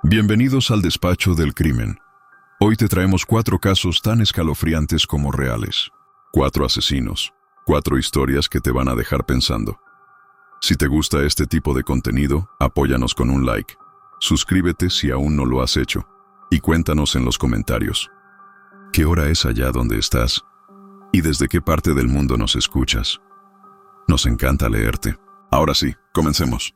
Bienvenidos al despacho del crimen. Hoy te traemos 4 casos tan escalofriantes como reales. 4 asesinos, 4 historias que te van a dejar pensando. Si te gusta este tipo de contenido, apóyanos con un like. Suscríbete si aún no lo has hecho. Y cuéntanos en los comentarios. ¿Qué hora es allá donde estás? ¿Y desde qué parte del mundo nos escuchas? Nos encanta leerte. Ahora sí, comencemos.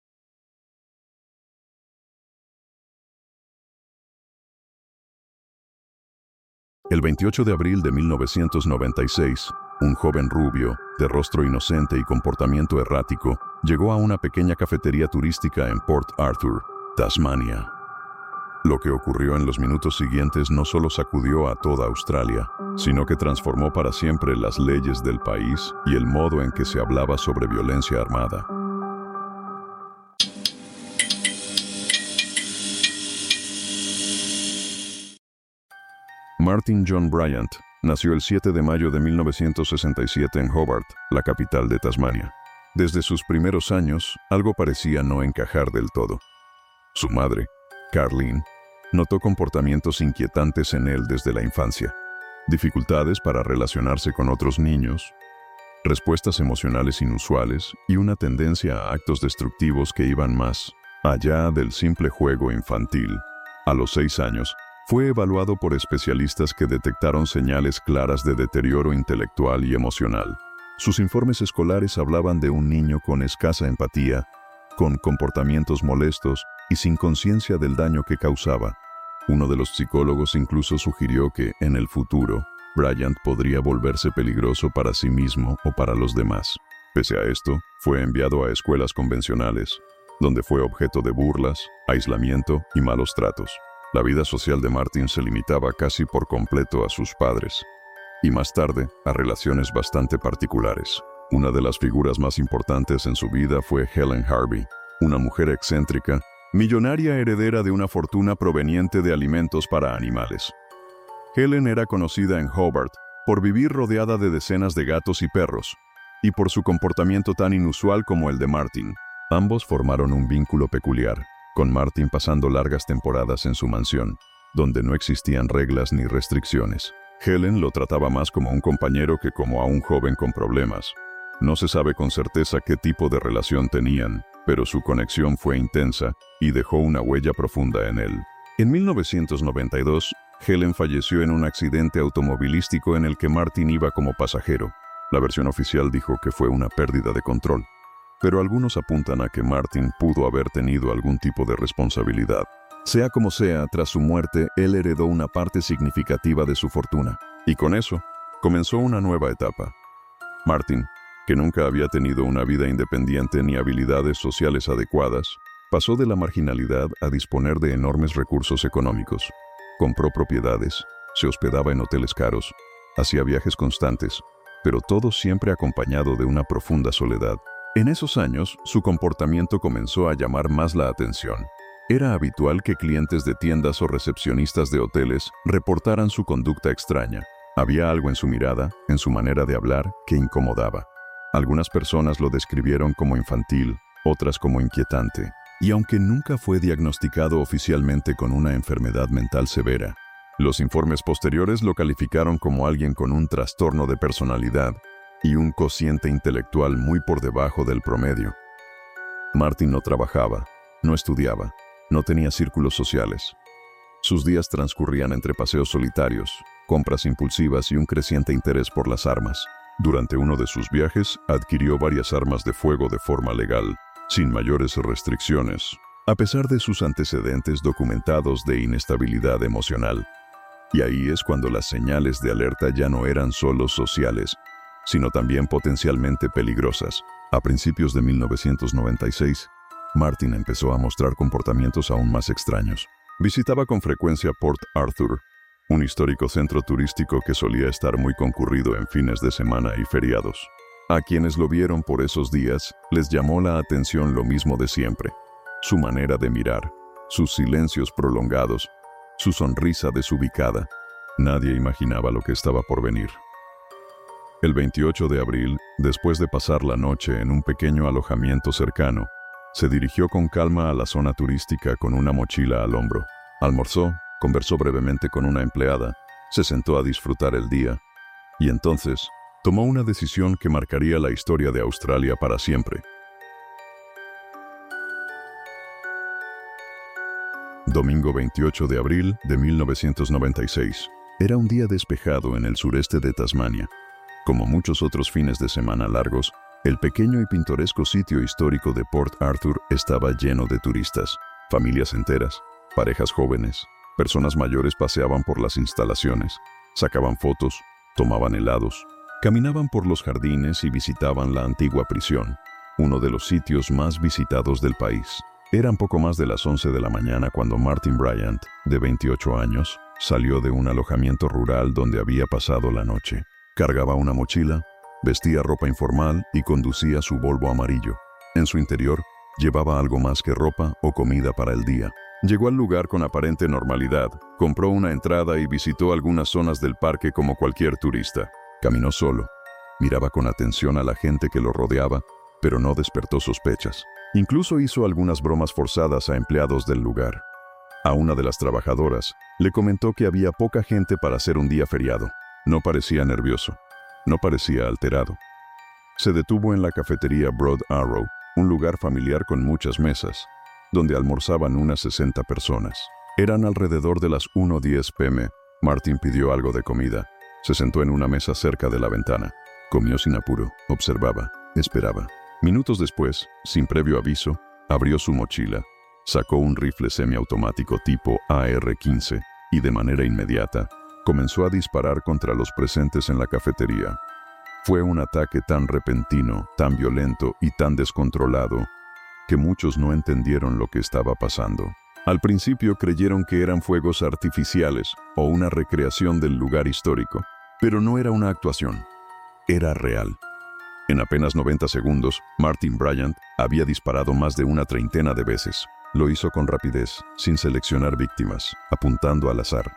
El 28 de abril de 1996, un joven rubio, de rostro inocente y comportamiento errático, llegó a una pequeña cafetería turística en Port Arthur, Tasmania. Lo que ocurrió en los minutos siguientes no solo sacudió a toda Australia, sino que transformó para siempre las leyes del país y el modo en que se hablaba sobre violencia armada. Martin John Bryant nació el 7 de mayo de 1967 en Hobart, la capital de Tasmania. Desde sus primeros años, algo parecía no encajar del todo. Su madre, Carleen, notó comportamientos inquietantes en él desde la infancia. Dificultades para relacionarse con otros niños, respuestas emocionales inusuales y una tendencia a actos destructivos que iban más allá del simple juego infantil. A los 6 años, fue evaluado por especialistas que detectaron señales claras de deterioro intelectual y emocional. Sus informes escolares hablaban de un niño con escasa empatía, con comportamientos molestos y sin conciencia del daño que causaba. Uno de los psicólogos incluso sugirió que, en el futuro, Bryant podría volverse peligroso para sí mismo o para los demás. Pese a esto, fue enviado a escuelas convencionales, donde fue objeto de burlas, aislamiento y malos tratos. La vida social de Martin se limitaba casi por completo a sus padres, y más tarde a relaciones bastante particulares. Una de las figuras más importantes en su vida fue Helen Harvey, una mujer excéntrica, millonaria heredera de una fortuna proveniente de alimentos para animales. Helen era conocida en Hobart por vivir rodeada de decenas de gatos y perros, y por su comportamiento tan inusual como el de Martin. Ambos formaron un vínculo peculiar, con Martin pasando largas temporadas en su mansión, donde no existían reglas ni restricciones. Helen lo trataba más como un compañero que como a un joven con problemas. No se sabe con certeza qué tipo de relación tenían, pero su conexión fue intensa y dejó una huella profunda en él. En 1992, Helen falleció en un accidente automovilístico en el que Martin iba como pasajero. La versión oficial dijo que fue una pérdida de control, pero algunos apuntan a que Martin pudo haber tenido algún tipo de responsabilidad. Sea como sea, tras su muerte, él heredó una parte significativa de su fortuna, y con eso, comenzó una nueva etapa. Martin, que nunca había tenido una vida independiente ni habilidades sociales adecuadas, pasó de la marginalidad a disponer de enormes recursos económicos. Compró propiedades, se hospedaba en hoteles caros, hacía viajes constantes, pero todo siempre acompañado de una profunda soledad. En esos años, su comportamiento comenzó a llamar más la atención. Era habitual que clientes de tiendas o recepcionistas de hoteles reportaran su conducta extraña. Había algo en su mirada, en su manera de hablar, que incomodaba. Algunas personas lo describieron como infantil, otras como inquietante. Y aunque nunca fue diagnosticado oficialmente con una enfermedad mental severa, los informes posteriores lo calificaron como alguien con un trastorno de personalidad y un cociente intelectual muy por debajo del promedio. Martin no trabajaba, no estudiaba, no tenía círculos sociales. Sus días transcurrían entre paseos solitarios, compras impulsivas y un creciente interés por las armas. Durante uno de sus viajes, adquirió varias armas de fuego de forma legal, sin mayores restricciones, a pesar de sus antecedentes documentados de inestabilidad emocional. Y ahí es cuando las señales de alerta ya no eran solo sociales, sino también potencialmente peligrosas. A principios de 1996, Martin empezó a mostrar comportamientos aún más extraños. Visitaba con frecuencia Port Arthur, un histórico centro turístico que solía estar muy concurrido en fines de semana y feriados. A quienes lo vieron por esos días, les llamó la atención lo mismo de siempre: su manera de mirar, sus silencios prolongados, su sonrisa desubicada. Nadie imaginaba lo que estaba por venir. El 28 de abril, después de pasar la noche en un pequeño alojamiento cercano, Se dirigió con calma a la zona turística con una mochila al hombro. Almorzó, conversó brevemente con una empleada, se sentó a disfrutar el día y entonces tomó una decisión que marcaría la historia de Australia para siempre. Domingo 28 de abril de 1996. Era un día despejado en el sureste de Tasmania. Como muchos otros fines de semana largos, el pequeño y pintoresco sitio histórico de Port Arthur estaba lleno de turistas, familias enteras, parejas jóvenes, personas mayores paseaban por las instalaciones, sacaban fotos, tomaban helados, caminaban por los jardines y visitaban la antigua prisión, uno de los sitios más visitados del país. Eran poco más de las 11 de la mañana cuando Martin Bryant, de 28 años, salió de un alojamiento rural donde había pasado la noche. Cargaba una mochila, vestía ropa informal y conducía su Volvo amarillo. En su interior, llevaba algo más que ropa o comida para el día. Llegó al lugar con aparente normalidad, compró una entrada y visitó algunas zonas del parque como cualquier turista. Caminó solo, miraba con atención a la gente que lo rodeaba, pero no despertó sospechas. Incluso hizo algunas bromas forzadas a empleados del lugar. A una de las trabajadoras le comentó que había poca gente para hacer un día feriado. No parecía nervioso, no parecía alterado. Se detuvo en la cafetería Broad Arrow, un lugar familiar con muchas mesas, donde almorzaban unas 60 personas. Eran alrededor de las 1:10 p.m. Martin pidió algo de comida. Se sentó en una mesa cerca de la ventana. Comió sin apuro, observaba, esperaba. Minutos después, sin previo aviso, abrió su mochila, sacó un rifle semiautomático tipo AR-15 y de manera inmediata comenzó a disparar contra los presentes en la cafetería. Fue un ataque tan repentino, tan violento y tan descontrolado que muchos no entendieron lo que estaba pasando. Al principio creyeron que eran fuegos artificiales o una recreación del lugar histórico, pero no era una actuación, era real. En apenas 90 segundos, Martin Bryant había disparado más de una treintena de veces. Lo hizo con rapidez, sin seleccionar víctimas, apuntando al azar.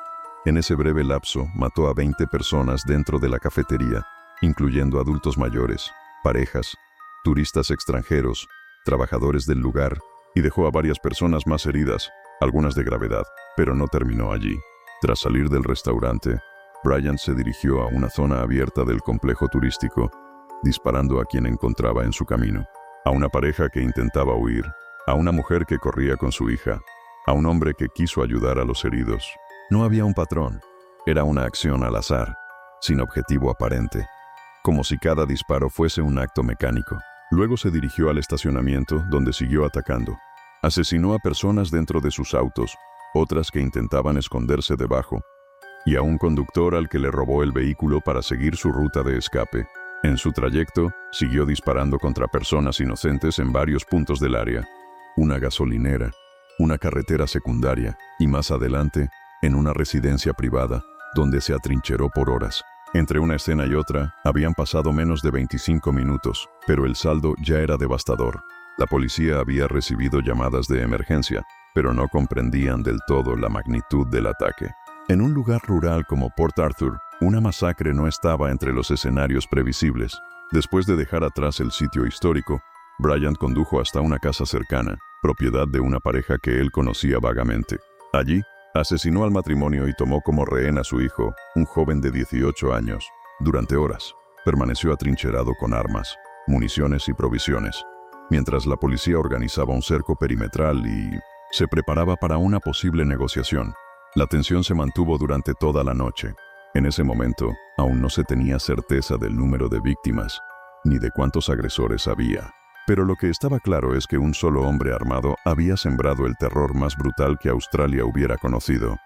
En ese breve lapso, mató a 20 personas dentro de la cafetería, incluyendo adultos mayores, parejas, turistas extranjeros, trabajadores del lugar, y dejó a varias personas más heridas, algunas de gravedad, pero no terminó allí. Tras salir del restaurante, Bryant se dirigió a una zona abierta del complejo turístico, disparando a quien encontraba en su camino. A una pareja que intentaba huir, a una mujer que corría con su hija, a un hombre que quiso ayudar a los heridos. No había un patrón, era una acción al azar, sin objetivo aparente, como si cada disparo fuese un acto mecánico. Luego se dirigió al estacionamiento, donde siguió atacando. Asesinó a personas dentro de sus autos, otras que intentaban esconderse debajo, y a un conductor al que le robó el vehículo para seguir su ruta de escape. En su trayecto, siguió disparando contra personas inocentes en varios puntos del área, una gasolinera, una carretera secundaria, y más adelante, en una residencia privada, donde se atrincheró por horas. Entre una escena y otra, habían pasado menos de 25 minutos, pero el saldo ya era devastador. La policía había recibido llamadas de emergencia, pero no comprendían del todo la magnitud del ataque. En un lugar rural como Port Arthur, una masacre no estaba entre los escenarios previsibles. Después de dejar atrás el sitio histórico, Bryant condujo hasta una casa cercana, propiedad de una pareja que él conocía vagamente. Allí, asesinó al matrimonio y tomó como rehén a su hijo, un joven de 18 años. Durante horas, permaneció atrincherado con armas, municiones y provisiones, mientras la policía organizaba un cerco perimetral y se preparaba para una posible negociación. La tensión se mantuvo durante toda la noche. En ese momento, aún no se tenía certeza del número de víctimas, ni de cuántos agresores había. Pero lo que estaba claro es que un solo hombre armado había sembrado el terror más brutal que Australia hubiera conocido.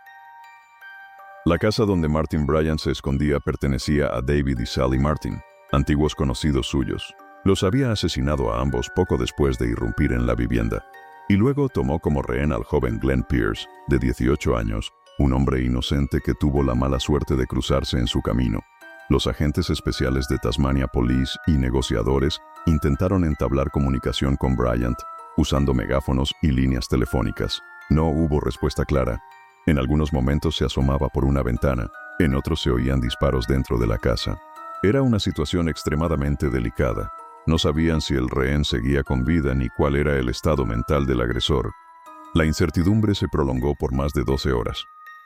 La casa donde Martin Bryant se escondía pertenecía a David y Sally Martin, antiguos conocidos suyos. Los había asesinado a ambos poco después de irrumpir en la vivienda, y luego tomó como rehén al joven Glenn Pierce, de 18 años, un hombre inocente que tuvo la mala suerte de cruzarse en su camino. Los agentes especiales de Tasmania Police y negociadores intentaron entablar comunicación con Bryant, usando megáfonos y líneas telefónicas. No hubo respuesta clara. En algunos momentos se asomaba por una ventana, en otros se oían disparos dentro de la casa. Era una situación extremadamente delicada. No sabían si el rehén seguía con vida ni cuál era el estado mental del agresor. La incertidumbre se prolongó por más de 12 horas.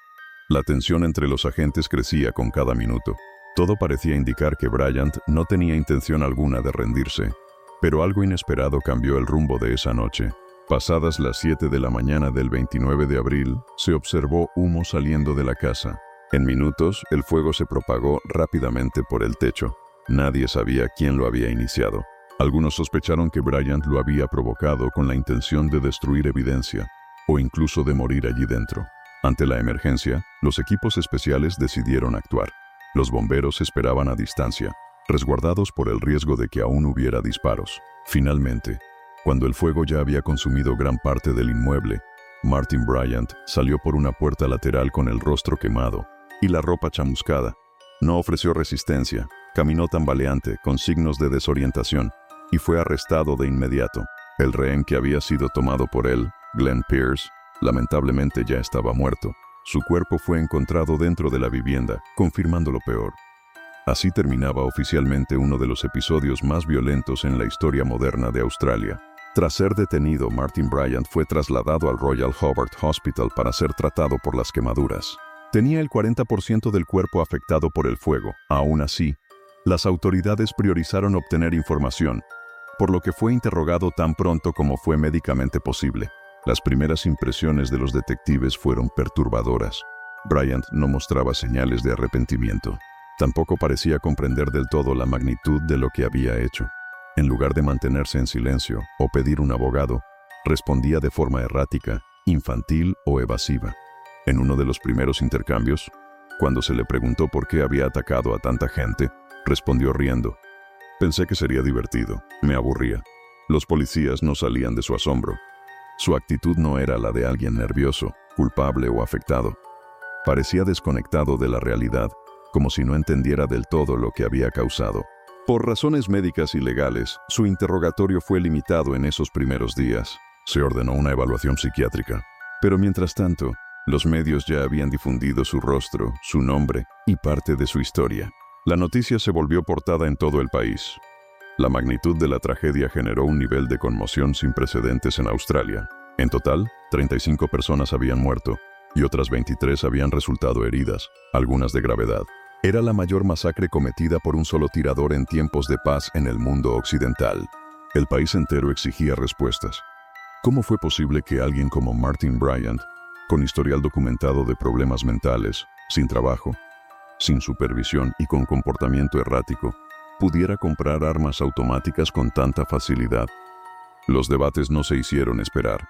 La tensión entre los agentes crecía con cada minuto. Todo parecía indicar que Bryant no tenía intención alguna de rendirse, pero algo inesperado cambió el rumbo de esa noche. Pasadas las 7 de la mañana del 29 de abril, se observó humo saliendo de la casa. En minutos, el fuego se propagó rápidamente por el techo. Nadie sabía quién lo había iniciado. Algunos sospecharon que Bryant lo había provocado con la intención de destruir evidencia, o incluso de morir allí dentro. Ante la emergencia, los equipos especiales decidieron actuar. Los bomberos esperaban a distancia, resguardados por el riesgo de que aún hubiera disparos. Finalmente, cuando el fuego ya había consumido gran parte del inmueble, Martin Bryant salió por una puerta lateral con el rostro quemado y la ropa chamuscada. No ofreció resistencia, caminó tambaleante, con signos de desorientación, y fue arrestado de inmediato. El rehén que había sido tomado por él, Glenn Pierce, lamentablemente ya estaba muerto. Su cuerpo fue encontrado dentro de la vivienda, confirmando lo peor. Así terminaba oficialmente uno de los episodios más violentos en la historia moderna de Australia. Tras ser detenido, Martin Bryant fue trasladado al Royal Hobart Hospital para ser tratado por las quemaduras. Tenía el 40% del cuerpo afectado por el fuego. Aún así, las autoridades priorizaron obtener información, por lo que fue interrogado tan pronto como fue médicamente posible. Las primeras impresiones de los detectives fueron perturbadoras. Bryant no mostraba señales de arrepentimiento. Tampoco parecía comprender del todo la magnitud de lo que había hecho. En lugar de mantenerse en silencio o pedir un abogado, respondía de forma errática, infantil o evasiva. En uno de los primeros intercambios, cuando se le preguntó por qué había atacado a tanta gente, respondió riendo: «Pensé que sería divertido, me aburría». Los policías no salían de su asombro. Su actitud no era la de alguien nervioso, culpable o afectado. Parecía desconectado de la realidad, como si no entendiera del todo lo que había causado. Por razones médicas y legales, su interrogatorio fue limitado en esos primeros días. Se ordenó una evaluación psiquiátrica. Pero mientras tanto, los medios ya habían difundido su rostro, su nombre y parte de su historia. La noticia se volvió portada en todo el país. La magnitud de la tragedia generó un nivel de conmoción sin precedentes en Australia. En total, 35 personas habían muerto y otras 23 habían resultado heridas, algunas de gravedad. Era la mayor masacre cometida por un solo tirador en tiempos de paz en el mundo occidental. El país entero exigía respuestas. ¿Cómo fue posible que alguien como Martin Bryant, con historial documentado de problemas mentales, sin trabajo, sin supervisión y con comportamiento errático, pudiera comprar armas automáticas con tanta facilidad? Los debates no se hicieron esperar.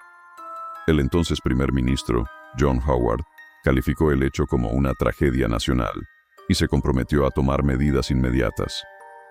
El entonces primer ministro, John Howard, calificó el hecho como una tragedia nacional y se comprometió a tomar medidas inmediatas.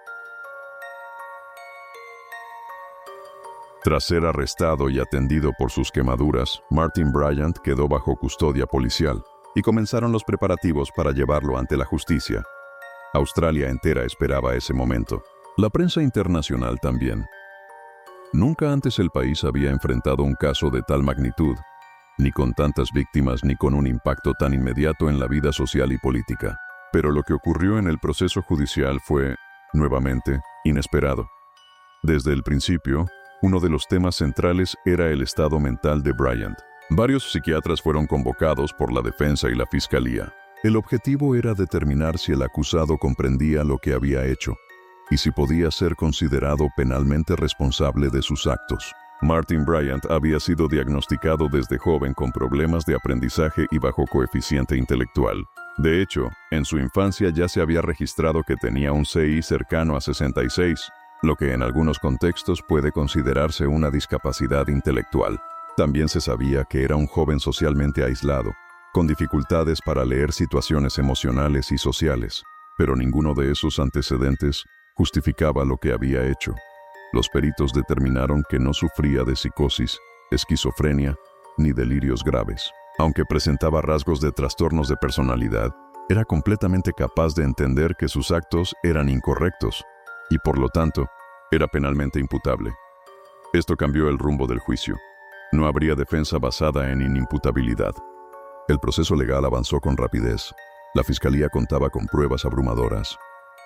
Tras ser arrestado y atendido por sus quemaduras, Martin Bryant quedó bajo custodia policial y comenzaron los preparativos para llevarlo ante la justicia. Australia entera esperaba ese momento. La prensa internacional también. Nunca antes el país había enfrentado un caso de tal magnitud, ni con tantas víctimas ni con un impacto tan inmediato en la vida social y política. Pero lo que ocurrió en el proceso judicial fue, nuevamente, inesperado. Desde el principio, uno de los temas centrales era el estado mental de Bryant. Varios psiquiatras fueron convocados por la defensa y la fiscalía. El objetivo era determinar si el acusado comprendía lo que había hecho y si podía ser considerado penalmente responsable de sus actos. Martin Bryant había sido diagnosticado desde joven con problemas de aprendizaje y bajo coeficiente intelectual. De hecho, en su infancia ya se había registrado que tenía un CI cercano a 66, lo que en algunos contextos puede considerarse una discapacidad intelectual. También se sabía que era un joven socialmente aislado, con dificultades para leer situaciones emocionales y sociales, pero ninguno de esos antecedentes justificaba lo que había hecho. Los peritos determinaron que no sufría de psicosis, esquizofrenia ni delirios graves. Aunque presentaba rasgos de trastornos de personalidad, era completamente capaz de entender que sus actos eran incorrectos y, por lo tanto, era penalmente imputable. Esto cambió el rumbo del juicio. No habría defensa basada en inimputabilidad. El proceso legal avanzó con rapidez. La fiscalía contaba con pruebas abrumadoras.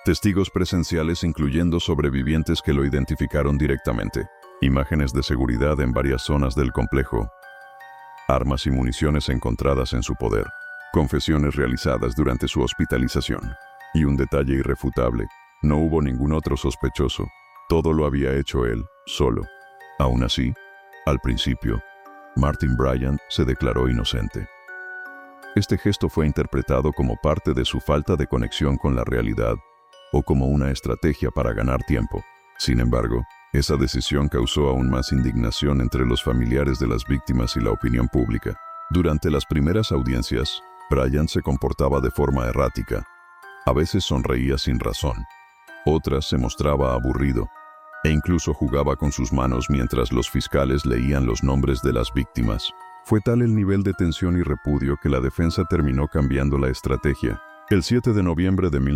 Testigos presenciales incluyendo sobrevivientes que lo identificaron directamente. Imágenes de seguridad en varias zonas del complejo. Armas y municiones encontradas en su poder. Confesiones realizadas durante su hospitalización. Y un detalle irrefutable, no hubo ningún otro sospechoso. Todo lo había hecho él, solo. Aún así, al principio, Martin Bryant se declaró inocente. Este gesto fue interpretado como parte de su falta de conexión con la realidad o como una estrategia para ganar tiempo. Sin embargo, esa decisión causó aún más indignación entre los familiares de las víctimas y la opinión pública. Durante las primeras audiencias, Bryant se comportaba de forma errática. A veces sonreía sin razón. Otras se mostraba aburrido e incluso jugaba con sus manos mientras los fiscales leían los nombres de las víctimas. Fue tal el nivel de tensión y repudio que la defensa terminó cambiando la estrategia. El 7 de noviembre de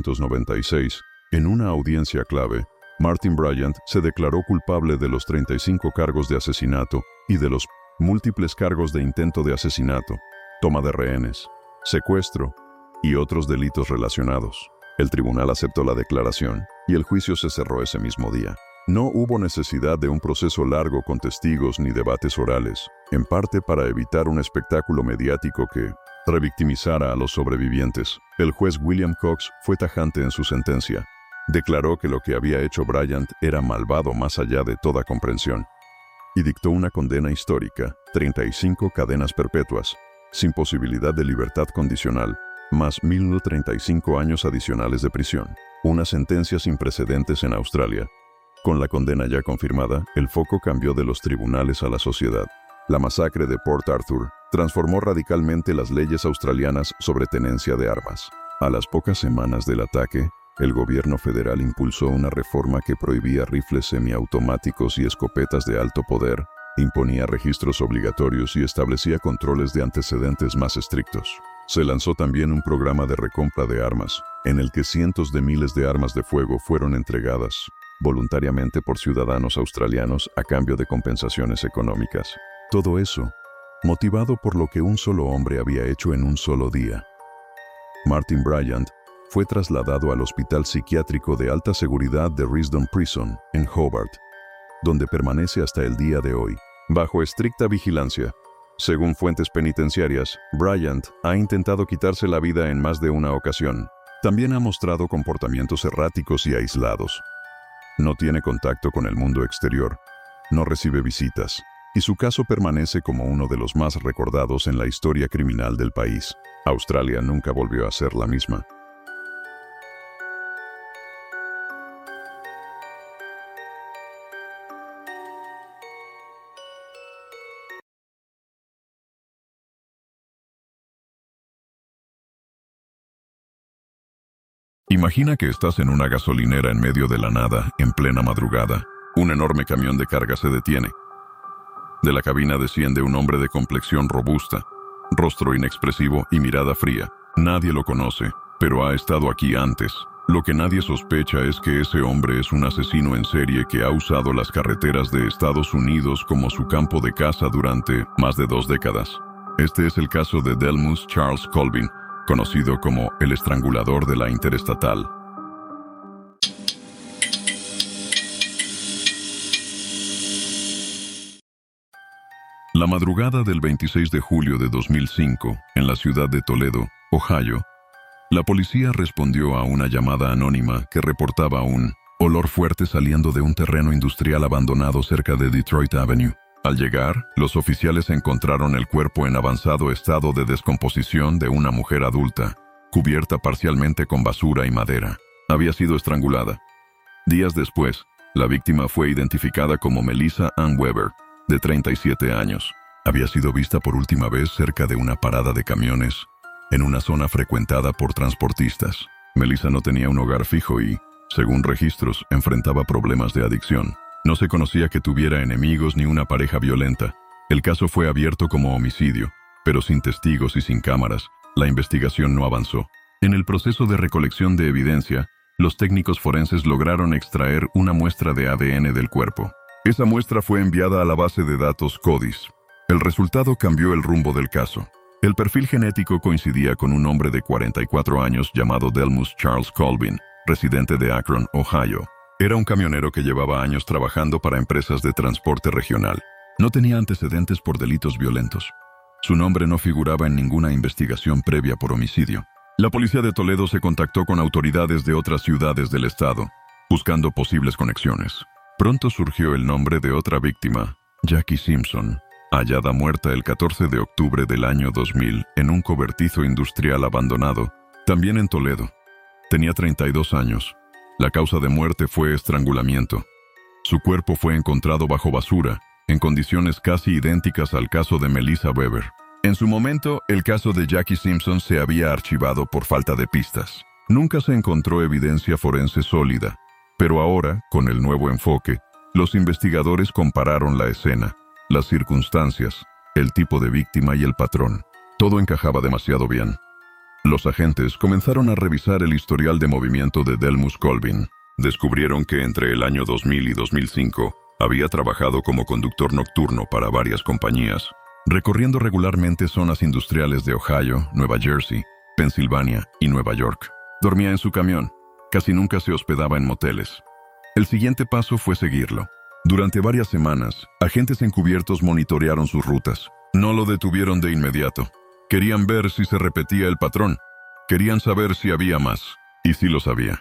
1996, en una audiencia clave, Martin Bryant se declaró culpable de los 35 cargos de asesinato y de los múltiples cargos de intento de asesinato, toma de rehenes, secuestro y otros delitos relacionados. El tribunal aceptó la declaración y el juicio se cerró ese mismo día. No hubo necesidad de un proceso largo con testigos ni debates orales, en parte para evitar un espectáculo mediático que revictimizara a los sobrevivientes. El juez William Cox fue tajante en su sentencia. Declaró que lo que había hecho Bryant era malvado más allá de toda comprensión. Y dictó una condena histórica, 35 cadenas perpetuas, sin posibilidad de libertad condicional, más 1.035 años adicionales de prisión. Una sentencia sin precedentes en Australia. Con la condena ya confirmada, el foco cambió de los tribunales a la sociedad. La masacre de Port Arthur transformó radicalmente las leyes australianas sobre tenencia de armas. A las pocas semanas del ataque, el gobierno federal impulsó una reforma que prohibía rifles semiautomáticos y escopetas de alto poder, imponía registros obligatorios y establecía controles de antecedentes más estrictos. Se lanzó también un programa de recompra de armas, en el que cientos de miles de armas de fuego fueron entregadas voluntariamente por ciudadanos australianos a cambio de compensaciones económicas. Todo eso, motivado por lo que un solo hombre había hecho en un solo día. Martin Bryant fue trasladado al Hospital Psiquiátrico de Alta Seguridad de Risdon Prison, en Hobart, donde permanece hasta el día de hoy, bajo estricta vigilancia. Según fuentes penitenciarias, Bryant ha intentado quitarse la vida en más de una ocasión. También ha mostrado comportamientos erráticos y aislados. No tiene contacto con el mundo exterior, no recibe visitas, y su caso permanece como uno de los más recordados en la historia criminal del país. Australia nunca volvió a ser la misma. Imagina que estás en una gasolinera en medio de la nada, en plena madrugada. Un enorme camión de carga se detiene. De la cabina desciende un hombre de complexión robusta, rostro inexpresivo y mirada fría. Nadie lo conoce, pero ha estado aquí antes. Lo que nadie sospecha es que ese hombre es un asesino en serie que ha usado las carreteras de Estados Unidos como su campo de caza durante más de 2 décadas. Este es el caso de Delmus Charles Colvin, conocido como el estrangulador de la Interestatal. La madrugada del 26 de julio de 2005, en la ciudad de Toledo, Ohio, la policía respondió a una llamada anónima que reportaba un olor fuerte saliendo de un terreno industrial abandonado cerca de Detroit Avenue. Al llegar, los oficiales encontraron el cuerpo en avanzado estado de descomposición de una mujer adulta, cubierta parcialmente con basura y madera. Había sido estrangulada. Días después, la víctima fue identificada como Melissa Ann Weber, de 37 años. Había sido vista por última vez cerca de una parada de camiones, en una zona frecuentada por transportistas. Melissa no tenía un hogar fijo y, según registros, enfrentaba problemas de adicción. No se conocía que tuviera enemigos ni una pareja violenta. El caso fue abierto como homicidio, pero sin testigos y sin cámaras, la investigación no avanzó. En el proceso de recolección de evidencia, los técnicos forenses lograron extraer una muestra de ADN del cuerpo. Esa muestra fue enviada a la base de datos CODIS. El resultado cambió el rumbo del caso. El perfil genético coincidía con un hombre de 44 años llamado Delmus Charles Colvin, residente de Akron, Ohio. Era un camionero que llevaba años trabajando para empresas de transporte regional. No tenía antecedentes por delitos violentos. Su nombre no figuraba en ninguna investigación previa por homicidio. La policía de Toledo se contactó con autoridades de otras ciudades del estado, buscando posibles conexiones. Pronto surgió el nombre de otra víctima, Jackie Simpson, hallada muerta el 14 de octubre del año 2000 en un cobertizo industrial abandonado, también en Toledo. Tenía 32 años. La causa de muerte fue estrangulamiento. Su cuerpo fue encontrado bajo basura, en condiciones casi idénticas al caso de Melissa Weber. En su momento, el caso de Jackie Simpson se había archivado por falta de pistas. Nunca se encontró evidencia forense sólida, pero ahora, con el nuevo enfoque, los investigadores compararon la escena, las circunstancias, el tipo de víctima y el patrón. Todo encajaba demasiado bien. Los agentes comenzaron a revisar el historial de movimiento de Delmus Colvin. Descubrieron que entre el año 2000 y 2005 había trabajado como conductor nocturno para varias compañías, recorriendo regularmente zonas industriales de Ohio, Nueva Jersey, Pensilvania y Nueva York. Dormía en su camión. Casi nunca se hospedaba en moteles. El siguiente paso fue seguirlo. Durante varias semanas, agentes encubiertos monitorearon sus rutas. No lo detuvieron de inmediato. Querían ver si se repetía el patrón. Querían saber si había más. Y sí lo sabía.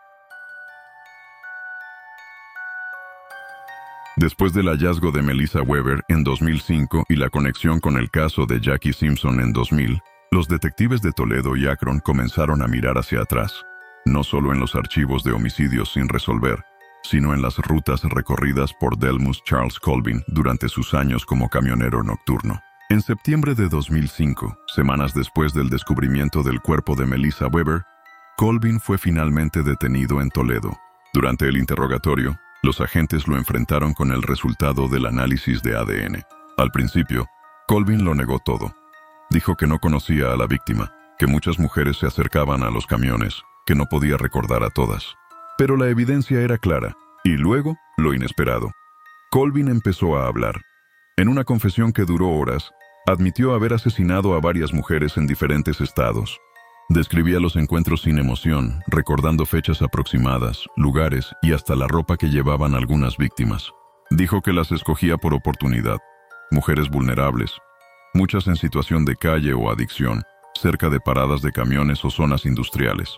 Después del hallazgo de Melissa Weber en 2005 y la conexión con el caso de Jackie Simpson en 2000, los detectives de Toledo y Akron comenzaron a mirar hacia atrás, no solo en los archivos de homicidios sin resolver, sino en las rutas recorridas por Delmus Charles Colvin durante sus años como camionero nocturno. En septiembre de 2005, semanas después del descubrimiento del cuerpo de Melissa Weber, Colvin fue finalmente detenido en Toledo. Durante el interrogatorio, los agentes lo enfrentaron con el resultado del análisis de ADN. Al principio, Colvin lo negó todo. Dijo que no conocía a la víctima, que muchas mujeres se acercaban a los camiones, que no podía recordar a todas. Pero la evidencia era clara, y luego, lo inesperado. Colvin empezó a hablar. En una confesión que duró horas, admitió haber asesinado a varias mujeres en diferentes estados. Describía los encuentros sin emoción, recordando fechas aproximadas, lugares y hasta la ropa que llevaban algunas víctimas. Dijo que las escogía por oportunidad. Mujeres vulnerables, muchas en situación de calle o adicción, cerca de paradas de camiones o zonas industriales.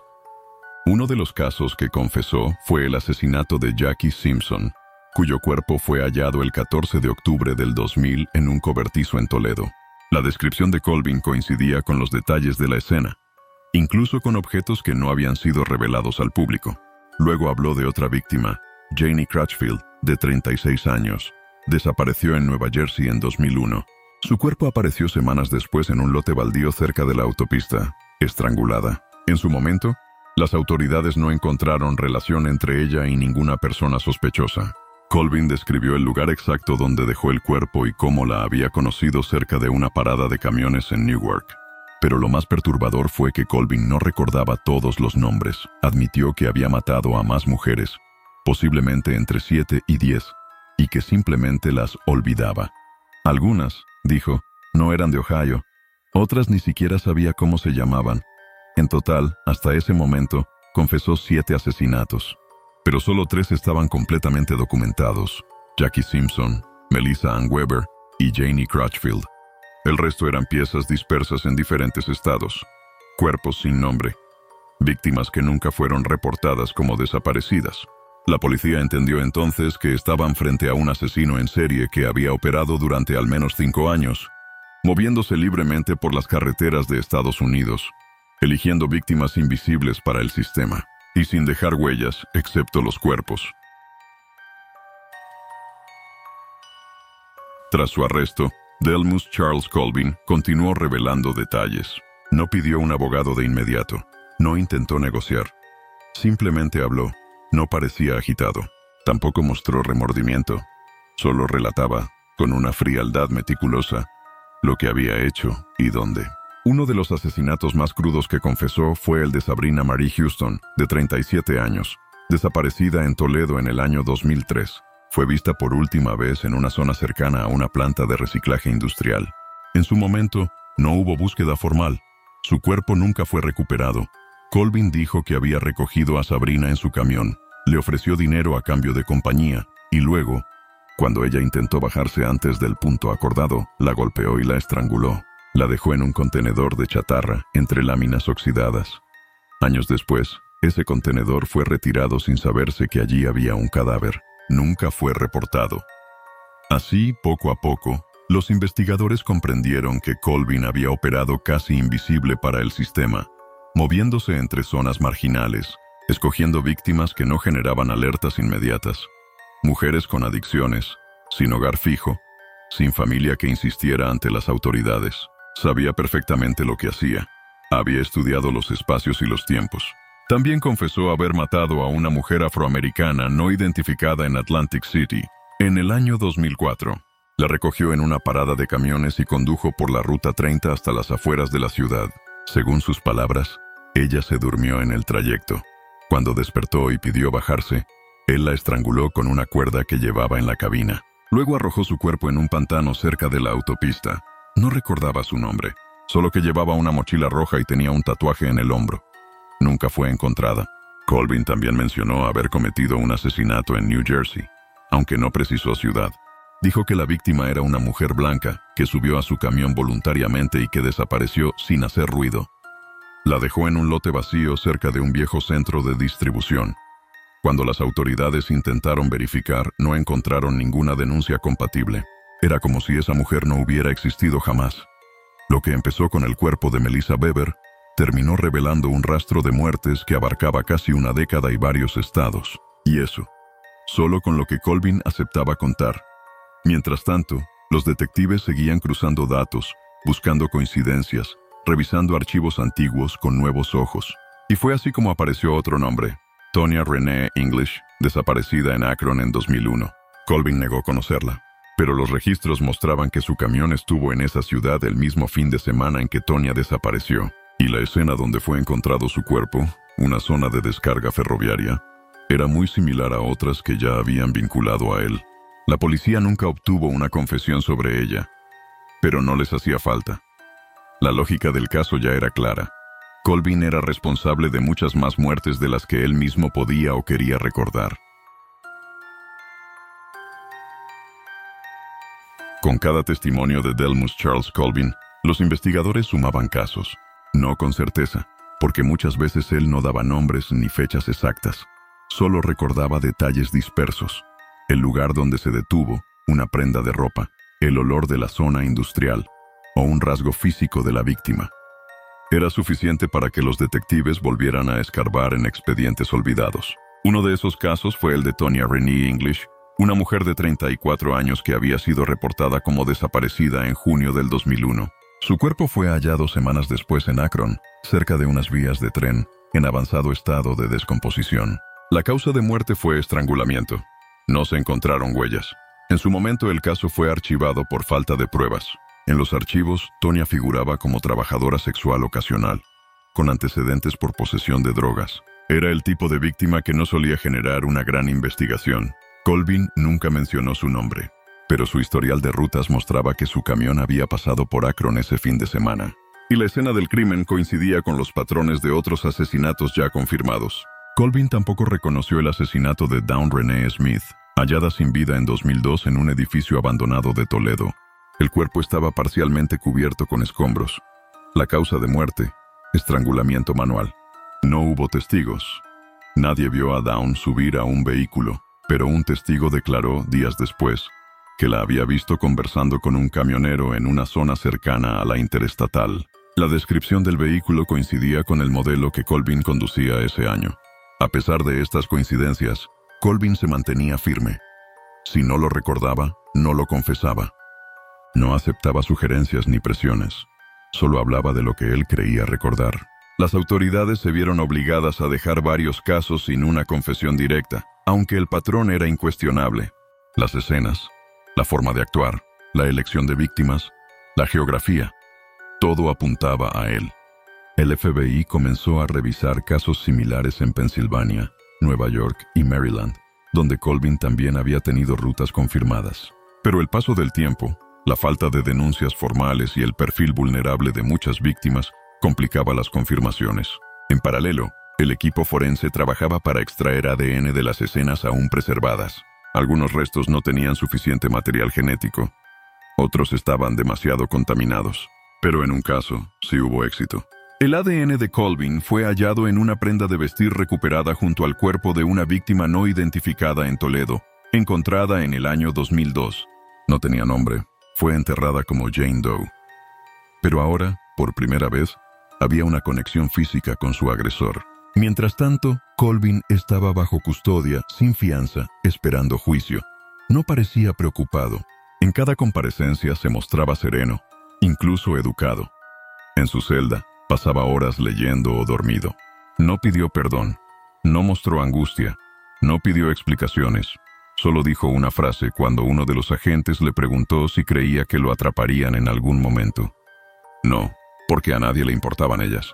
Uno de los casos que confesó fue el asesinato de Jackie Simpson, cuyo cuerpo fue hallado el 14 de octubre del 2000 en un cobertizo en Toledo. La descripción de Colvin coincidía con los detalles de la escena, incluso con objetos que no habían sido revelados al público. Luego habló de otra víctima, Janie Crutchfield, de 36 años. Desapareció en Nueva Jersey en 2001. Su cuerpo apareció semanas después en un lote baldío cerca de la autopista, estrangulada. En su momento, las autoridades no encontraron relación entre ella y ninguna persona sospechosa. Colvin describió el lugar exacto donde dejó el cuerpo y cómo la había conocido cerca de una parada de camiones en Newark. Pero lo más perturbador fue que Colvin no recordaba todos los nombres. Admitió que había matado a más mujeres, posiblemente entre 7 y 10, y que simplemente las olvidaba. Algunas, dijo, no eran de Ohio. Otras ni siquiera sabía cómo se llamaban. En total, hasta ese momento, confesó 7 asesinatos. Pero solo 3 estaban completamente documentados: Jackie Simpson, Melissa Ann Weber y Janie Crutchfield. El resto eran piezas dispersas en diferentes estados, cuerpos sin nombre, víctimas que nunca fueron reportadas como desaparecidas. La policía entendió entonces que estaban frente a un asesino en serie que había operado durante al menos 5 años, moviéndose libremente por las carreteras de Estados Unidos, eligiendo víctimas invisibles para el sistema, y sin dejar huellas excepto los cuerpos. Tras su arresto, Delmus Charles Colvin continuó revelando detalles. No pidió un abogado de inmediato. No intentó negociar. Simplemente habló. No parecía agitado. Tampoco mostró remordimiento. Solo relataba, con una frialdad meticulosa, lo que había hecho y dónde. Uno de los asesinatos más crudos que confesó fue el de Sabrina Marie Houston, de 37 años, desaparecida en Toledo en el año 2003. Fue vista por última vez en una zona cercana a una planta de reciclaje industrial. En su momento, no hubo búsqueda formal. Su cuerpo nunca fue recuperado, Colvin dijo que había recogido a Sabrina en su camión, le ofreció dinero a cambio de compañía y luego, cuando ella intentó bajarse antes del punto acordado, la golpeó y la estranguló. La dejó en un contenedor de chatarra entre láminas oxidadas. Años después, ese contenedor fue retirado sin saberse que allí había un cadáver. Nunca fue reportado. Así, poco a poco, los investigadores comprendieron que Colvin había operado casi invisible para el sistema, moviéndose entre zonas marginales, escogiendo víctimas que no generaban alertas inmediatas. Mujeres con adicciones, sin hogar fijo, sin familia que insistiera ante las autoridades. Sabía perfectamente lo que hacía. Había estudiado los espacios y los tiempos. También confesó haber matado a una mujer afroamericana no identificada en Atlantic City en el año 2004. La recogió en una parada de camiones y condujo por la Ruta 30 hasta las afueras de la ciudad. Según sus palabras, ella se durmió en el trayecto. Cuando despertó y pidió bajarse, él la estranguló con una cuerda que llevaba en la cabina. Luego arrojó su cuerpo en un pantano cerca de la autopista. No recordaba su nombre, solo que llevaba una mochila roja y tenía un tatuaje en el hombro. Nunca fue encontrada. Colvin también mencionó haber cometido un asesinato en New Jersey, aunque no precisó ciudad. Dijo que la víctima era una mujer blanca que subió a su camión voluntariamente y que desapareció sin hacer ruido. La dejó en un lote vacío cerca de un viejo centro de distribución. Cuando las autoridades intentaron verificar, no encontraron ninguna denuncia compatible. Era como si esa mujer no hubiera existido jamás. Lo que empezó con el cuerpo de Melissa Weber terminó revelando un rastro de muertes que abarcaba casi una década y varios estados. Y eso, solo con lo que Colvin aceptaba contar. Mientras tanto, los detectives seguían cruzando datos, buscando coincidencias, revisando archivos antiguos con nuevos ojos. Y fue así como apareció otro nombre, Tonya Renee English, desaparecida en Akron en 2001. Colvin negó conocerla, pero los registros mostraban que su camión estuvo en esa ciudad el mismo fin de semana en que Tonya desapareció, y la escena donde fue encontrado su cuerpo, una zona de descarga ferroviaria, era muy similar a otras que ya habían vinculado a él. La policía nunca obtuvo una confesión sobre ella, pero no les hacía falta. La lógica del caso ya era clara. Colvin era responsable de muchas más muertes de las que él mismo podía o quería recordar. Con cada testimonio de Delmus Charles Colvin, los investigadores sumaban casos. No con certeza, porque muchas veces él no daba nombres ni fechas exactas. Solo recordaba detalles dispersos. El lugar donde se detuvo, una prenda de ropa, el olor de la zona industrial, o un rasgo físico de la víctima. Era suficiente para que los detectives volvieran a escarbar en expedientes olvidados. Uno de esos casos fue el de Tonya Renee English, una mujer de 34 años que había sido reportada como desaparecida en junio del 2001. Su cuerpo fue hallado semanas después en Akron, cerca de unas vías de tren, en avanzado estado de descomposición. La causa de muerte fue estrangulamiento. No se encontraron huellas. En su momento el caso fue archivado por falta de pruebas. En los archivos, Tonya figuraba como trabajadora sexual ocasional, con antecedentes por posesión de drogas. Era el tipo de víctima que no solía generar una gran investigación. Colvin nunca mencionó su nombre, pero su historial de rutas mostraba que su camión había pasado por Akron ese fin de semana. Y la escena del crimen coincidía con los patrones de otros asesinatos ya confirmados. Colvin tampoco reconoció el asesinato de Dawn Renee Smith, hallada sin vida en 2002 en un edificio abandonado de Toledo. El cuerpo estaba parcialmente cubierto con escombros. La causa de muerte, estrangulamiento manual. No hubo testigos. Nadie vio a Dawn subir a un vehículo, pero un testigo declaró días después que la había visto conversando con un camionero en una zona cercana a la interestatal. La descripción del vehículo coincidía con el modelo que Colvin conducía ese año. A pesar de estas coincidencias, Colvin se mantenía firme. Si no lo recordaba, no lo confesaba. No aceptaba sugerencias ni presiones. Solo hablaba de lo que él creía recordar. Las autoridades se vieron obligadas a dejar varios casos sin una confesión directa, aunque el patrón era incuestionable. Las escenas, la forma de actuar, la elección de víctimas, la geografía, todo apuntaba a él. El FBI comenzó a revisar casos similares en Pensilvania, Nueva York y Maryland, donde Colvin también había tenido rutas confirmadas. Pero el paso del tiempo, la falta de denuncias formales y el perfil vulnerable de muchas víctimas complicaba las confirmaciones. En paralelo, el equipo forense trabajaba para extraer ADN de las escenas aún preservadas. Algunos restos no tenían suficiente material genético, otros estaban demasiado contaminados. Pero en un caso, sí hubo éxito. El ADN de Colvin fue hallado en una prenda de vestir recuperada junto al cuerpo de una víctima no identificada en Toledo, encontrada en el año 2002. No tenía nombre, fue enterrada como Jane Doe. Pero ahora, por primera vez, había una conexión física con su agresor. Mientras tanto, Colvin estaba bajo custodia, sin fianza, esperando juicio. No parecía preocupado. En cada comparecencia se mostraba sereno, incluso educado. En su celda, pasaba horas leyendo o dormido. No pidió perdón, no mostró angustia, no pidió explicaciones. Solo dijo una frase cuando uno de los agentes le preguntó si creía que lo atraparían en algún momento. No, porque a nadie le importaban ellas.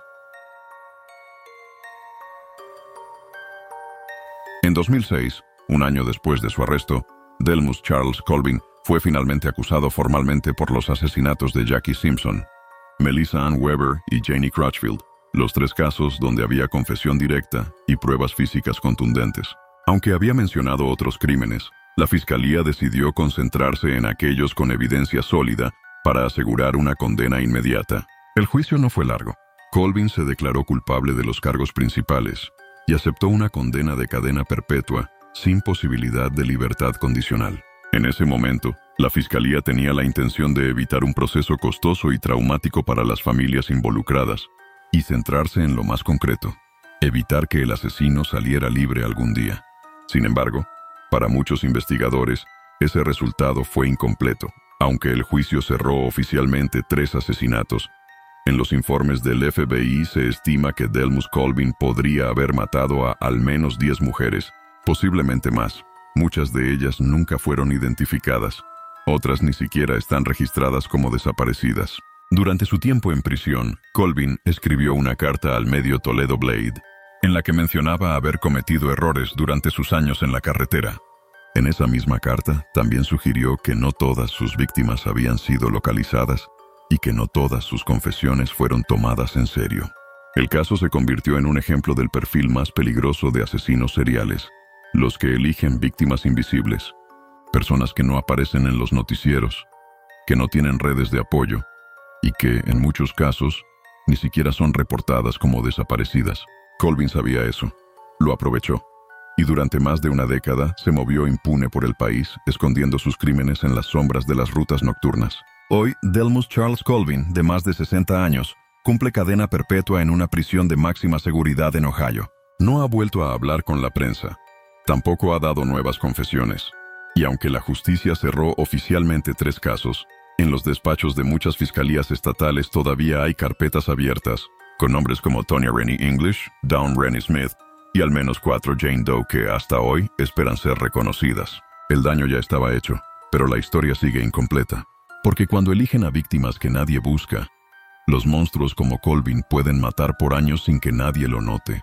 En 2006, un año después de su arresto, Delmus Charles Colvin fue finalmente acusado formalmente por los asesinatos de Jackie Simpson, Melissa Ann Weber y Janie Crutchfield, los tres casos donde había confesión directa y pruebas físicas contundentes. Aunque había mencionado otros crímenes, la fiscalía decidió concentrarse en aquellos con evidencia sólida para asegurar una condena inmediata. El juicio no fue largo. Colvin se declaró culpable de los cargos principales y aceptó una condena de cadena perpetua sin posibilidad de libertad condicional. En ese momento, la fiscalía tenía la intención de evitar un proceso costoso y traumático para las familias involucradas y centrarse en lo más concreto, evitar que el asesino saliera libre algún día. Sin embargo, para muchos investigadores, ese resultado fue incompleto. Aunque el juicio cerró oficialmente 3 asesinatos, en los informes del FBI se estima que Delmus Colvin podría haber matado a al menos 10 mujeres, posiblemente más. Muchas de ellas nunca fueron identificadas. Otras ni siquiera están registradas como desaparecidas. Durante su tiempo en prisión, Colvin escribió una carta al medio Toledo Blade, en la que mencionaba haber cometido errores durante sus años en la carretera. En esa misma carta, también sugirió que no todas sus víctimas habían sido localizadas y que no todas sus confesiones fueron tomadas en serio. El caso se convirtió en un ejemplo del perfil más peligroso de asesinos seriales, los que eligen víctimas invisibles, personas que no aparecen en los noticieros, que no tienen redes de apoyo y que, en muchos casos, ni siquiera son reportadas como desaparecidas. Colvin sabía eso, lo aprovechó, y durante más de una década se movió impune por el país, escondiendo sus crímenes en las sombras de las rutas nocturnas. Hoy, Delmus Charles Colvin, de más de 60 años, cumple cadena perpetua en una prisión de máxima seguridad en Ohio. No ha vuelto a hablar con la prensa. Tampoco ha dado nuevas confesiones. Y aunque la justicia cerró oficialmente 3 casos, en los despachos de muchas fiscalías estatales todavía hay carpetas abiertas, con nombres como Tonya Rennie English, Dawn Rennie Smith, y al menos 4 Jane Doe que hasta hoy esperan ser reconocidas. El daño ya estaba hecho, pero la historia sigue incompleta. Porque cuando eligen a víctimas que nadie busca, los monstruos como Colvin pueden matar por años sin que nadie lo note.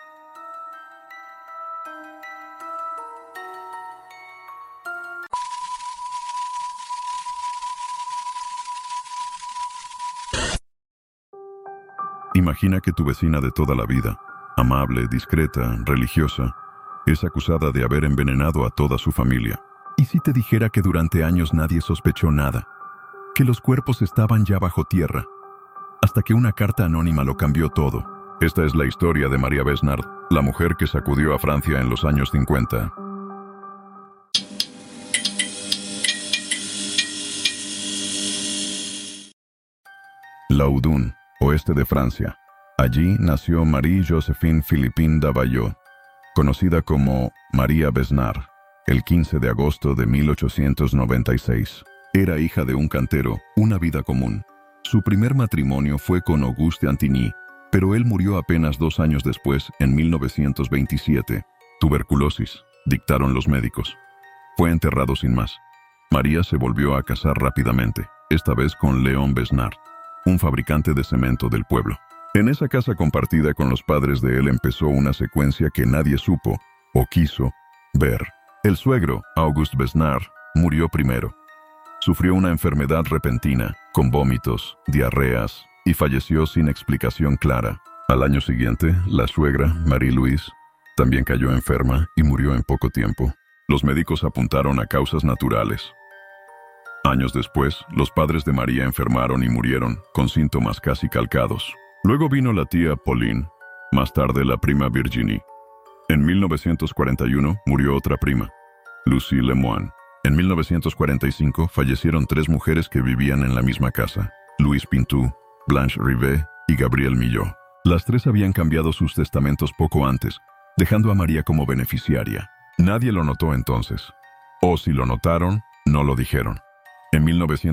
Imagina que tu vecina de toda la vida, amable, discreta, religiosa, es acusada de haber envenenado a toda su familia. ¿Y si te dijera que durante años nadie sospechó nada? Que los cuerpos estaban ya bajo tierra, hasta que una carta anónima lo cambió todo. Esta es la historia de María Besnard, la mujer que sacudió a Francia en los años 50. Laudun, oeste de Francia. Allí nació Marie-Joséphine Philippine Davallot, conocida como María Besnard, el 15 de agosto de 1896. Era hija de un cantero, una vida común. Su primer matrimonio fue con Auguste Antigny, pero él murió apenas 2 años después, en 1927. Tuberculosis, dictaron los médicos. Fue enterrado sin más. María se volvió a casar rápidamente, esta vez con Léon Besnard, un fabricante de cemento del pueblo. En esa casa compartida con los padres de él empezó una secuencia que nadie supo o quiso ver. El suegro, Auguste Besnard, murió primero. Sufrió una enfermedad repentina, con vómitos, diarreas, y falleció sin explicación clara, Al año siguiente, la suegra, Marie-Louise, también cayó enferma y murió en poco tiempo. Los médicos apuntaron a causas naturales. Años después, los padres de María enfermaron y murieron, con síntomas casi calcados. Luego vino la tía Pauline, más tarde la prima Virginie. En 1941 murió otra prima, Lucie Lemoine. En 1945 fallecieron 3 mujeres que vivían en la misma casa, Louise Pintou, Blanche Rivet y Gabrielle Millot. Las 3 habían cambiado sus testamentos poco antes, dejando a María como beneficiaria. Nadie lo notó entonces. O si lo notaron, no lo dijeron. En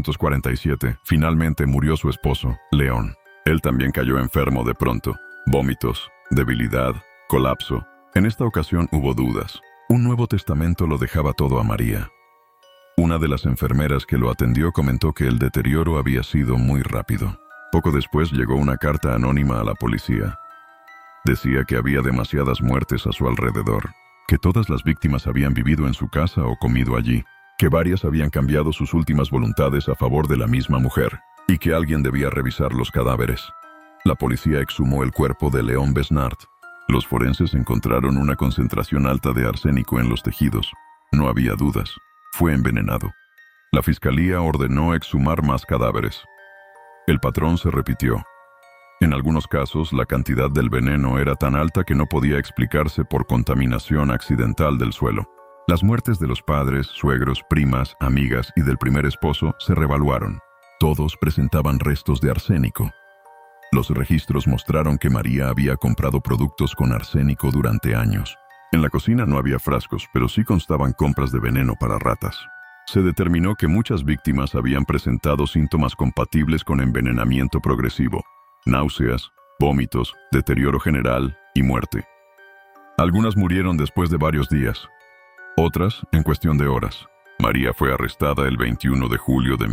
1947, finalmente murió su esposo, León. Él también cayó enfermo de pronto. Vómitos, debilidad, colapso. En esta ocasión hubo dudas. Un nuevo testamento lo dejaba todo a María. Una de las enfermeras que lo atendió comentó que el deterioro había sido muy rápido. Poco después llegó una carta anónima a la policía. Decía que había demasiadas muertes a su alrededor, que todas las víctimas habían vivido en su casa o comido allí, que varias habían cambiado sus últimas voluntades a favor de la misma mujer, y que alguien debía revisar los cadáveres. La policía exhumó el cuerpo de Léon Besnard. Los forenses encontraron una concentración alta de arsénico en los tejidos. No había dudas. Fue envenenado. La fiscalía ordenó exhumar más cadáveres. El patrón se repitió. En algunos casos, la cantidad del veneno era tan alta que no podía explicarse por contaminación accidental del suelo. Las muertes de los padres, suegros, primas, amigas y del primer esposo se revaluaron. Todos presentaban restos de arsénico. Los registros mostraron que María había comprado productos con arsénico durante años. En la cocina no había frascos, pero sí constaban compras de veneno para ratas. Se determinó que muchas víctimas habían presentado síntomas compatibles con envenenamiento progresivo: náuseas, vómitos, deterioro general y muerte. Algunas murieron después de varios días, otras en cuestión de horas. María fue arrestada el 21 de julio de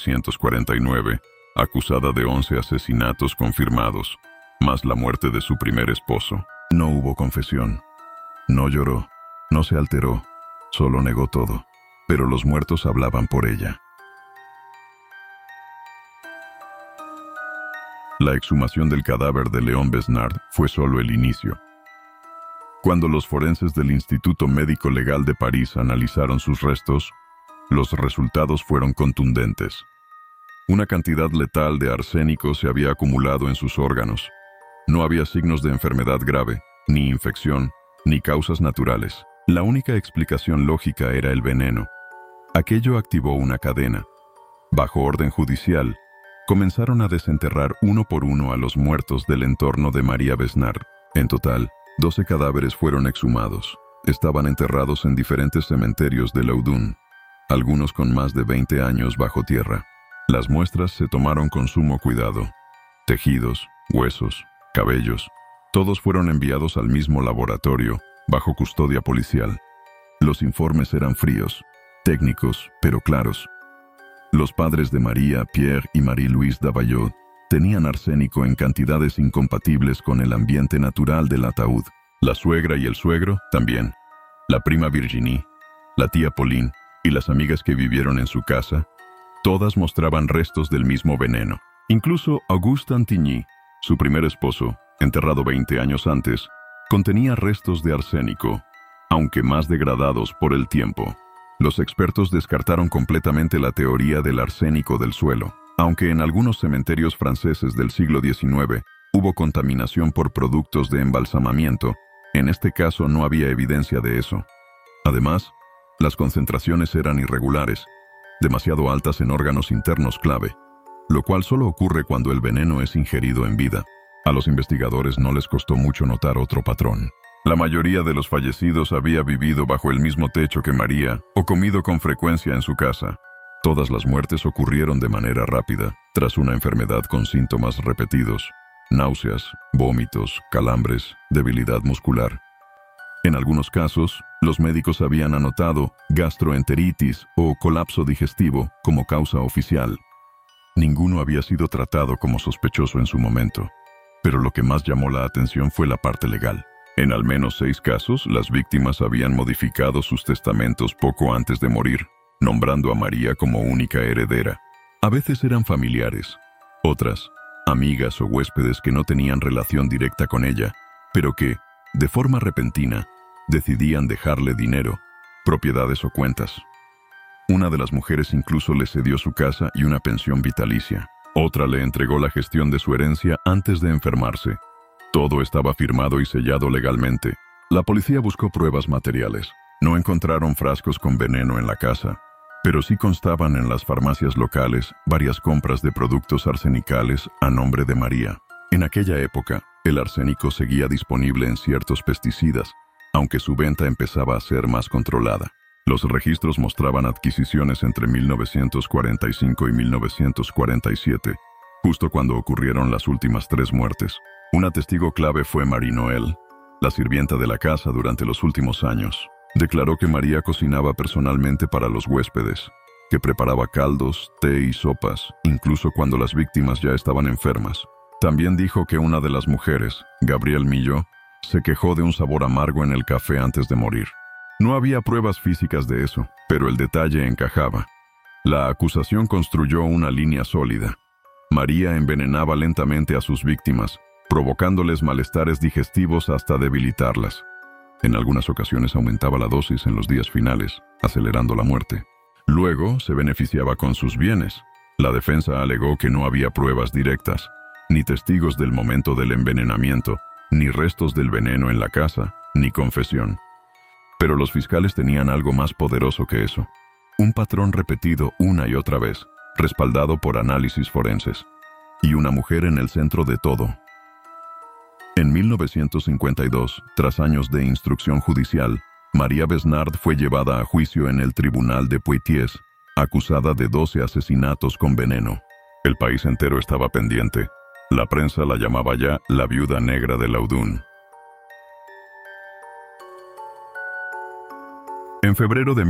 1949, acusada de 11 asesinatos confirmados, más la muerte de su primer esposo. No hubo confesión. No lloró, no se alteró, solo negó todo. Pero los muertos hablaban por ella. La exhumación del cadáver de Léon Besnard fue solo el inicio. Cuando los forenses del Instituto Médico Legal de París analizaron sus restos, los resultados fueron contundentes. Una cantidad letal de arsénico se había acumulado en sus órganos. No había signos de enfermedad grave, ni infección, ni causas naturales. La única explicación lógica era el veneno. Aquello activó una cadena. Bajo orden judicial, comenzaron a desenterrar uno por uno a los muertos del entorno de María Besnard. En total, 12 cadáveres fueron exhumados. Estaban enterrados en diferentes cementerios de Laudun, algunos con más de 20 años bajo tierra. Las muestras se tomaron con sumo cuidado. Tejidos, huesos, cabellos, todos fueron enviados al mismo laboratorio, bajo custodia policial. Los informes eran fríos, técnicos, pero claros. Los padres de María, Pierre y Marie-Louise Davallot tenían arsénico en cantidades incompatibles con el ambiente natural del ataúd. La suegra y el suegro también. La prima Virginie, la tía Pauline y las amigas que vivieron en su casa, todas mostraban restos del mismo veneno. Incluso Auguste Antigny, su primer esposo, enterrado 20 años antes, contenía restos de arsénico, aunque más degradados por el tiempo. Los expertos descartaron completamente la teoría del arsénico del suelo, aunque en algunos cementerios franceses del siglo XIX hubo contaminación por productos de embalsamamiento. En este caso no había evidencia de eso. Además, las concentraciones eran irregulares, demasiado altas en órganos internos clave, lo cual solo ocurre cuando el veneno es ingerido en vida. A los investigadores no les costó mucho notar otro patrón. La mayoría de los fallecidos había vivido bajo el mismo techo que María o comido con frecuencia en su casa. Todas las muertes ocurrieron de manera rápida, tras una enfermedad con síntomas repetidos: náuseas, vómitos, calambres, debilidad muscular. En algunos casos, los médicos habían anotado gastroenteritis o colapso digestivo como causa oficial. Ninguno había sido tratado como sospechoso en su momento, pero lo que más llamó la atención fue la parte legal. En al menos 6 casos, las víctimas habían modificado sus testamentos poco antes de morir, nombrando a María como única heredera. A veces eran familiares, otras amigas o huéspedes que no tenían relación directa con ella, pero que, de forma repentina, decidían dejarle dinero, propiedades o cuentas. Una de las mujeres incluso le cedió su casa y una pensión vitalicia. Otra le entregó la gestión de su herencia antes de enfermarse. Todo estaba firmado y sellado legalmente. La policía buscó pruebas materiales. No encontraron frascos con veneno en la casa, pero sí constaban en las farmacias locales varias compras de productos arsenicales a nombre de María. En aquella época, el arsénico seguía disponible en ciertos pesticidas, aunque su venta empezaba a ser más controlada. Los registros mostraban adquisiciones entre 1945 y 1947, justo cuando ocurrieron las últimas 3 muertes. Una testigo clave fue Marie Noël, la sirvienta de la casa durante los últimos años. Declaró que María cocinaba personalmente para los huéspedes, que preparaba caldos, té y sopas, incluso cuando las víctimas ya estaban enfermas. También dijo que una de las mujeres, Gabrielle Millot, se quejó de un sabor amargo en el café antes de morir. No había pruebas físicas de eso, pero el detalle encajaba. La acusación construyó una línea sólida. María envenenaba lentamente a sus víctimas, provocándoles malestares digestivos hasta debilitarlas. En algunas ocasiones aumentaba la dosis en los días finales, acelerando la muerte. Luego se beneficiaba con sus bienes. La defensa alegó que no había pruebas directas, ni testigos del momento del envenenamiento, ni restos del veneno en la casa, ni confesión. Pero los fiscales tenían algo más poderoso que eso. Un patrón repetido una y otra vez, respaldado por análisis forenses. Y una mujer en el centro de todo. En 1952, tras años de instrucción judicial, María Besnard fue llevada a juicio en el tribunal de Poitiers, acusada de 12 asesinatos con veneno. El país entero estaba pendiente. La prensa la llamaba ya la viuda negra de Laudun. En febrero de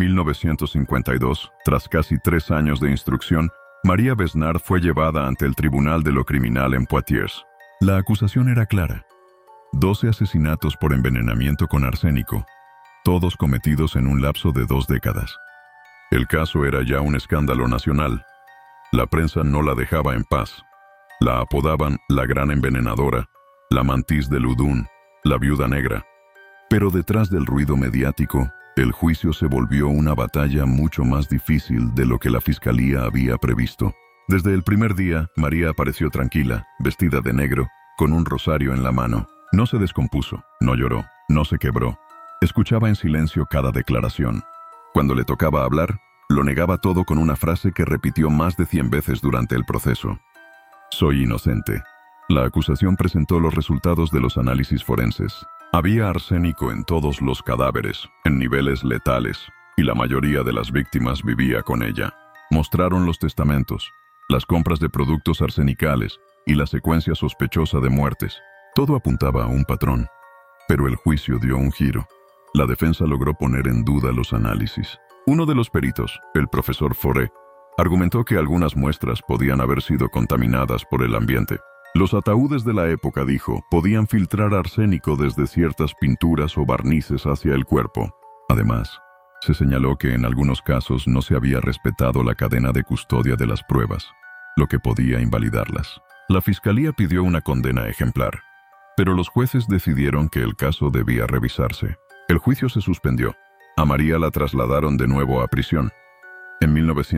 1952, tras casi 3 años de instrucción, María Besnard fue llevada ante el Tribunal de lo Criminal en Poitiers. La acusación era clara. 12 asesinatos por envenenamiento con arsénico, todos cometidos en un lapso de 2 décadas. El caso era ya un escándalo nacional. La prensa no la dejaba en paz. La apodaban la gran envenenadora, la mantis de Laudun, la viuda negra. Pero detrás del ruido mediático, el juicio se volvió una batalla mucho más difícil de lo que la fiscalía había previsto. Desde el primer día, María apareció tranquila, vestida de negro, con un rosario en la mano. No se descompuso, no lloró, no se quebró. Escuchaba en silencio cada declaración. Cuando le tocaba hablar, lo negaba todo con una frase que repitió más de 100 veces durante el proceso. «Soy inocente». La acusación presentó los resultados de los análisis forenses. Había arsénico en todos los cadáveres, en niveles letales, y la mayoría de las víctimas vivía con ella. Mostraron los testamentos, las compras de productos arsenicales y la secuencia sospechosa de muertes. Todo apuntaba a un patrón. Pero el juicio dio un giro. La defensa logró poner en duda los análisis. Uno de los peritos, el profesor Fauré, argumentó que algunas muestras podían haber sido contaminadas por el ambiente. Los ataúdes de la época, dijo, podían filtrar arsénico desde ciertas pinturas o barnices hacia el cuerpo. Además, se señaló que en algunos casos no se había respetado la cadena de custodia de las pruebas, lo que podía invalidarlas. La fiscalía pidió una condena ejemplar, pero los jueces decidieron que el caso debía revisarse. El juicio se suspendió. A María la trasladaron de nuevo a prisión. En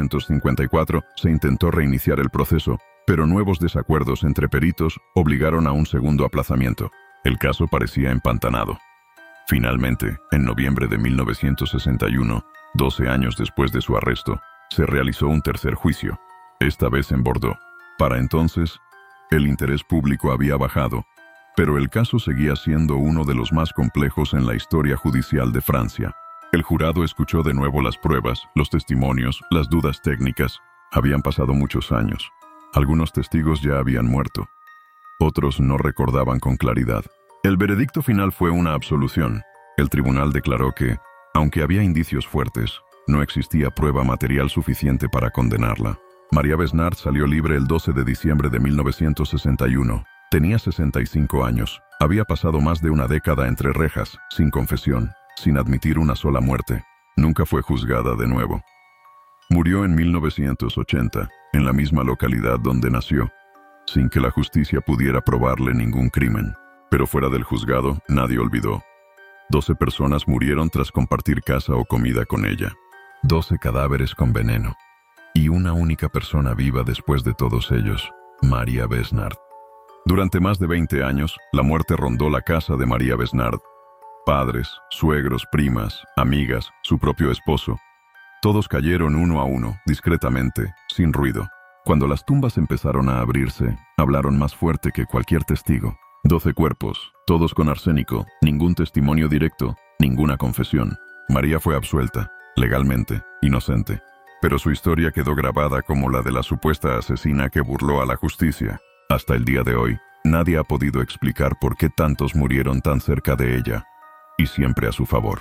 1954 se intentó reiniciar el proceso, pero nuevos desacuerdos entre peritos obligaron a un segundo aplazamiento. El caso parecía empantanado. Finalmente, en noviembre de 1961, 12 años después de su arresto, se realizó un tercer juicio, esta vez en Bordeaux. Para entonces, el interés público había bajado, pero el caso seguía siendo uno de los más complejos en la historia judicial de Francia. El jurado escuchó de nuevo las pruebas, los testimonios, las dudas técnicas. Habían pasado muchos años. Algunos testigos ya habían muerto. Otros no recordaban con claridad. El veredicto final fue una absolución. El tribunal declaró que, aunque había indicios fuertes, no existía prueba material suficiente para condenarla. María Besnard salió libre el 12 de diciembre de 1961. Tenía 65 años. Había pasado más de una década entre rejas, sin confesión, sin admitir una sola muerte. Nunca fue juzgada de nuevo. Murió en 1980, en la misma localidad donde nació. sin que la justicia pudiera probarle ningún crimen. Pero fuera del juzgado, nadie olvidó. 12 personas murieron tras compartir casa o comida con ella. 12 cadáveres con veneno. Y una única persona viva después de todos ellos, Maria Besnard. Durante más de 20 años, la muerte rondó la casa de Maria Besnard. Padres, suegros, primas, amigas, su propio esposo. Todos cayeron uno a uno, discretamente, sin ruido. Cuando las tumbas empezaron a abrirse, hablaron más fuerte que cualquier testigo. 12 cuerpos, todos con arsénico, ningún testimonio directo, ninguna confesión. María fue absuelta, legalmente, inocente. Pero su historia quedó grabada como la de la supuesta asesina que burló a la justicia. Hasta el día de hoy, nadie ha podido explicar por qué tantos murieron tan cerca de ella, y siempre a su favor.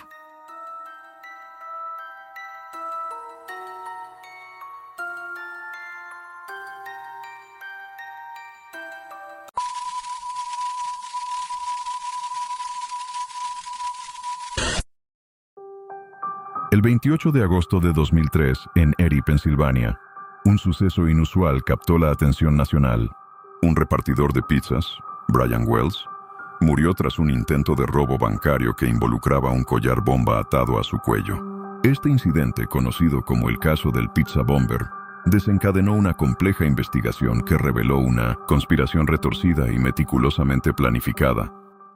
El 28 de agosto de 2003, en Erie, Pensilvania, un suceso inusual captó la atención nacional. Un repartidor de pizzas, Brian Wells, murió tras un intento de robo bancario que involucraba un collar bomba atado a su cuello. Este incidente, conocido como el caso del Pizza Bomber, desencadenó una compleja investigación que reveló una conspiración retorcida y meticulosamente planificada.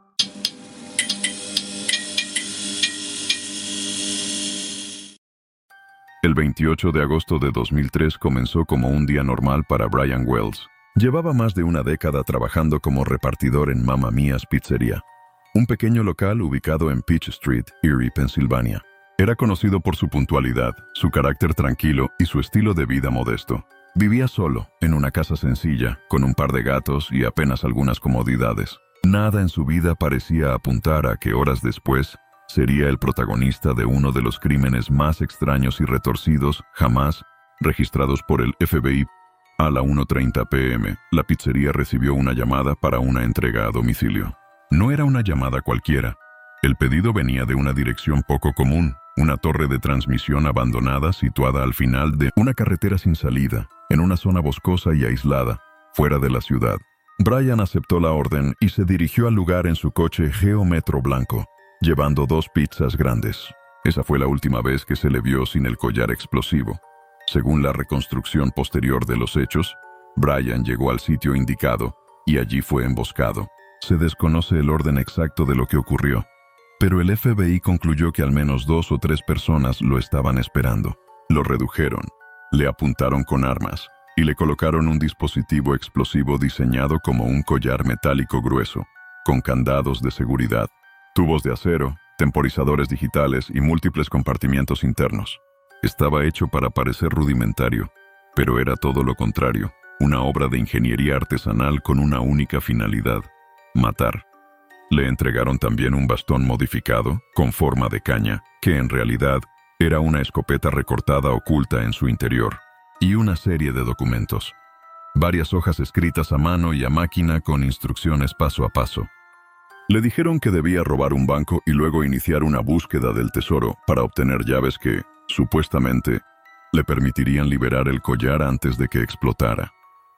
El 28 de agosto de 2003 comenzó como un día normal para Brian Wells. Llevaba más de una década trabajando como repartidor en Mamma Mia's Pizzeria, un pequeño local ubicado en Peach Street, Erie, Pensilvania. Era conocido por su puntualidad, su carácter tranquilo y su estilo de vida modesto. Vivía solo, en una casa sencilla, con un par de gatos y apenas algunas comodidades. Nada en su vida parecía apuntar a que horas después sería el protagonista de uno de los crímenes más extraños y retorcidos jamás registrados por el FBI. A la 1:30 p.m., la pizzería recibió una llamada para una entrega a domicilio. No era una llamada cualquiera. El pedido venía de una dirección poco común, una torre de transmisión abandonada situada al final de una carretera sin salida, en una zona boscosa y aislada, fuera de la ciudad. Brian aceptó la orden y se dirigió al lugar en su coche Geo Metro blanco, llevando 2 pizzas grandes. Esa fue la última vez que se le vio sin el collar explosivo. Según la reconstrucción posterior de los hechos, Brian llegó al sitio indicado y allí fue emboscado. Se desconoce el orden exacto de lo que ocurrió, pero el FBI concluyó que al menos 2 o 3 personas lo estaban esperando. Lo redujeron, le apuntaron con armas y le colocaron un dispositivo explosivo diseñado como un collar metálico grueso, con candados de seguridad, tubos de acero, temporizadores digitales y múltiples compartimientos internos. Estaba hecho para parecer rudimentario, pero era todo lo contrario, una obra de ingeniería artesanal con una única finalidad: matar. Le entregaron también un bastón modificado, con forma de caña, que en realidad era una escopeta recortada oculta en su interior, y una serie de documentos. Varias hojas escritas a mano y a máquina con instrucciones paso a paso. Le dijeron que debía robar un banco y luego iniciar una búsqueda del tesoro para obtener llaves que, supuestamente, le permitirían liberar el collar antes de que explotara.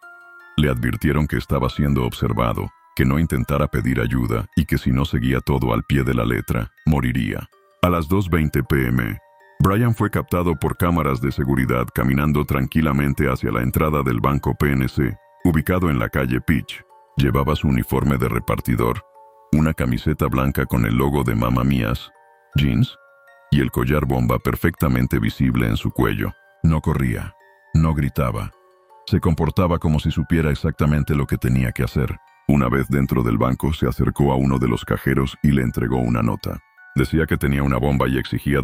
Le advirtieron que estaba siendo observado, que no intentara pedir ayuda y que si no seguía todo al pie de la letra, moriría. A las 2:20 p.m., Brian fue captado por cámaras de seguridad caminando tranquilamente hacia la entrada del banco PNC, ubicado en la calle Peach. Llevaba su uniforme de repartidor, una camiseta blanca con el logo de Mamma Mia's, jeans, y el collar bomba perfectamente visible en su cuello. No corría, no gritaba. Se comportaba como si supiera exactamente lo que tenía que hacer. Una vez dentro del banco, se acercó a uno de los cajeros y le entregó una nota. Decía que tenía una bomba y exigía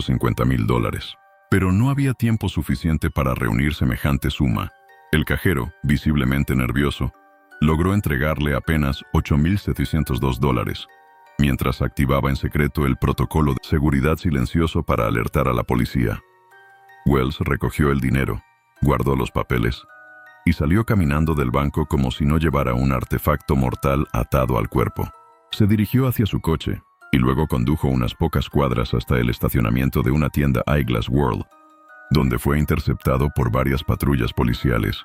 $250,000. Pero no había tiempo suficiente para reunir semejante suma. El cajero, visiblemente nervioso, logró entregarle apenas $8,702, mientras activaba en secreto el protocolo de seguridad silencioso para alertar a la policía. Wells recogió el dinero, guardó los papeles y salió caminando del banco como si no llevara un artefacto mortal atado al cuerpo. Se dirigió hacia su coche y luego condujo unas pocas cuadras hasta el estacionamiento de una tienda Eyeglass World, donde fue interceptado por varias patrullas policiales.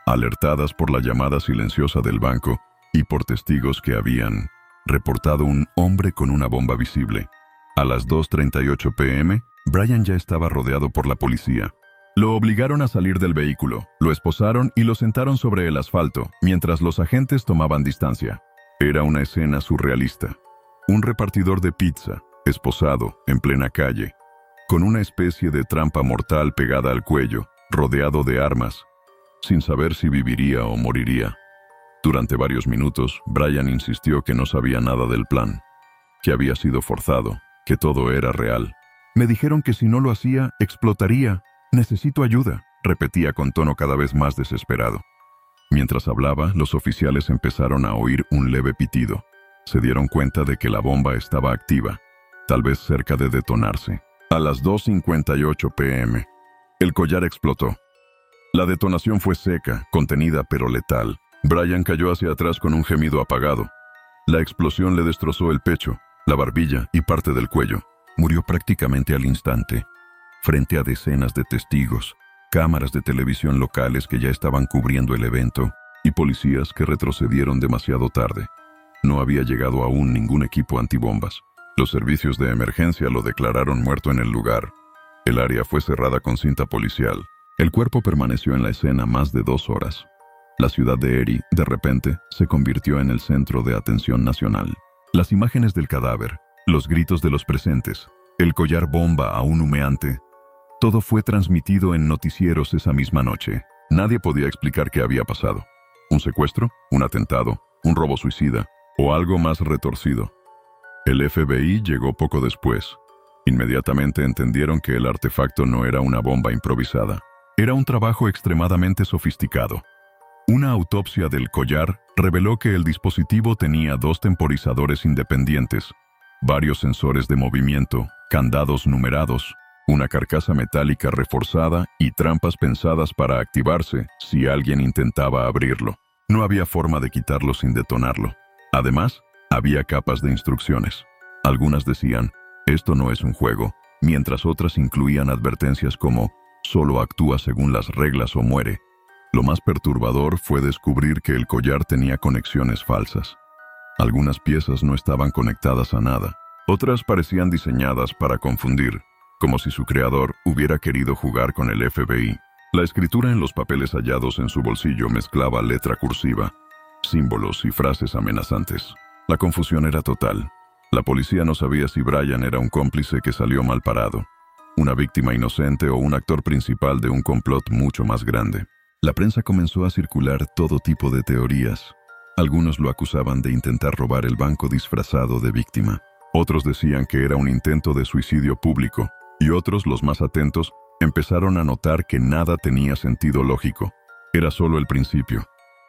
alertadas por la llamada silenciosa del banco y por testigos que habían reportado un hombre con una bomba visible. A las 2:38 p.m., Brian ya estaba rodeado por la policía. Lo obligaron a salir del vehículo, lo esposaron y lo sentaron sobre el asfalto, mientras los agentes tomaban distancia. Era una escena surrealista. Un repartidor de pizza, esposado, en plena calle, con una especie de trampa mortal pegada al cuello, rodeado de armas, sin saber si viviría o moriría. Durante varios minutos, Brian insistió que no sabía nada del plan, que había sido forzado, que todo era real. Me dijeron que si no lo hacía, explotaría. Necesito ayuda, repetía con tono cada vez más desesperado. Mientras hablaba, los oficiales empezaron a oír un leve pitido. Se dieron cuenta de que la bomba estaba activa, tal vez cerca de detonarse. A las 2:58 p.m., el collar explotó. La detonación fue seca, contenida pero letal. Brian cayó hacia atrás con un gemido apagado. La explosión le destrozó el pecho, la barbilla y parte del cuello. Murió prácticamente al instante, frente a decenas de testigos, cámaras de televisión locales que ya estaban cubriendo el evento y policías que retrocedieron demasiado tarde. No había llegado aún ningún equipo antibombas. Los servicios de emergencia lo declararon muerto en el lugar. El área fue cerrada con cinta policial. El cuerpo permaneció en la escena más de 2 horas. La ciudad de Erie, de repente, se convirtió en el centro de atención nacional. Las imágenes del cadáver, los gritos de los presentes, el collar bomba aún humeante, todo fue transmitido en noticieros esa misma noche. Nadie podía explicar qué había pasado. ¿Un secuestro? ¿Un atentado? ¿Un robo suicida? ¿O algo más retorcido? El FBI llegó poco después. Inmediatamente entendieron que el artefacto no era una bomba improvisada. Era un trabajo extremadamente sofisticado. Una autopsia del collar reveló que el dispositivo tenía 2 temporizadores independientes, varios sensores de movimiento, candados numerados, una carcasa metálica reforzada y trampas pensadas para activarse si alguien intentaba abrirlo. No había forma de quitarlo sin detonarlo. Además, había capas de instrucciones. Algunas decían, esto no es un juego, mientras otras incluían advertencias como, solo actúa según las reglas o muere. Lo más perturbador fue descubrir que el collar tenía conexiones falsas. Algunas piezas no estaban conectadas a nada. Otras parecían diseñadas para confundir, como si su creador hubiera querido jugar con el FBI. La escritura en los papeles hallados en su bolsillo mezclaba letra cursiva, símbolos y frases amenazantes. La confusión era total. La policía no sabía si Brian era un cómplice que salió mal parado, una víctima inocente o un actor principal de un complot mucho más grande. La prensa comenzó a circular todo tipo de teorías. Algunos lo acusaban de intentar robar el banco disfrazado de víctima. Otros decían que era un intento de suicidio público. Y otros, los más atentos, empezaron a notar que nada tenía sentido lógico. Era solo el principio.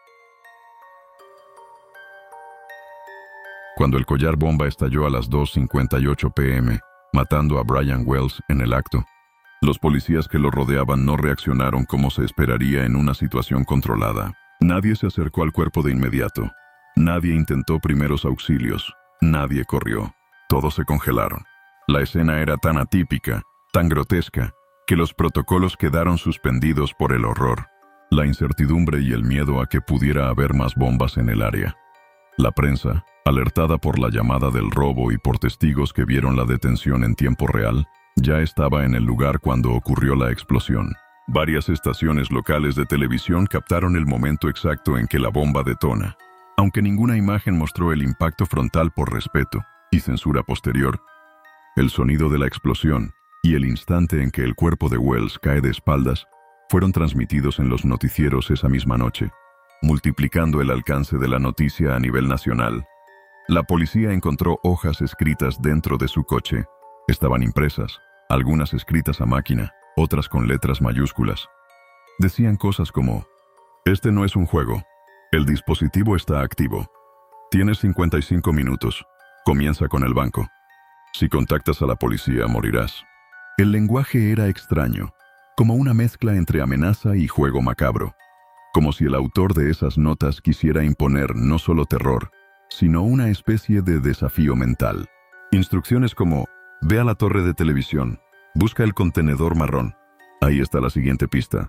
Cuando el collar bomba estalló a las 2:58 p.m., matando a Brian Wells en el acto, los policías que lo rodeaban no reaccionaron como se esperaría en una situación controlada. Nadie se acercó al cuerpo de inmediato. Nadie intentó primeros auxilios. Nadie corrió. Todos se congelaron. La escena era tan atípica, tan grotesca, que los protocolos quedaron suspendidos por el horror, la incertidumbre y el miedo a que pudiera haber más bombas en el área. La prensa, alertada por la llamada del robo y por testigos que vieron la detención en tiempo real, ya estaba en el lugar cuando ocurrió la explosión. Varias estaciones locales de televisión captaron el momento exacto en que la bomba detona. Aunque ninguna imagen mostró el impacto frontal por respeto y censura posterior, el sonido de la explosión y el instante en que el cuerpo de Wells cae de espaldas fueron transmitidos en los noticieros esa misma noche, multiplicando el alcance de la noticia a nivel nacional. La policía encontró hojas escritas dentro de su coche. Estaban impresas, algunas escritas a máquina, otras con letras mayúsculas. Decían cosas como, este no es un juego, el dispositivo está activo. Tienes 55 minutos, comienza con el banco. Si contactas a la policía, morirás. El lenguaje era extraño, como una mezcla entre amenaza y juego macabro, como si el autor de esas notas quisiera imponer no solo terror, sino una especie de desafío mental. Instrucciones como, ve a la torre de televisión, busca el contenedor marrón. Ahí está la siguiente pista.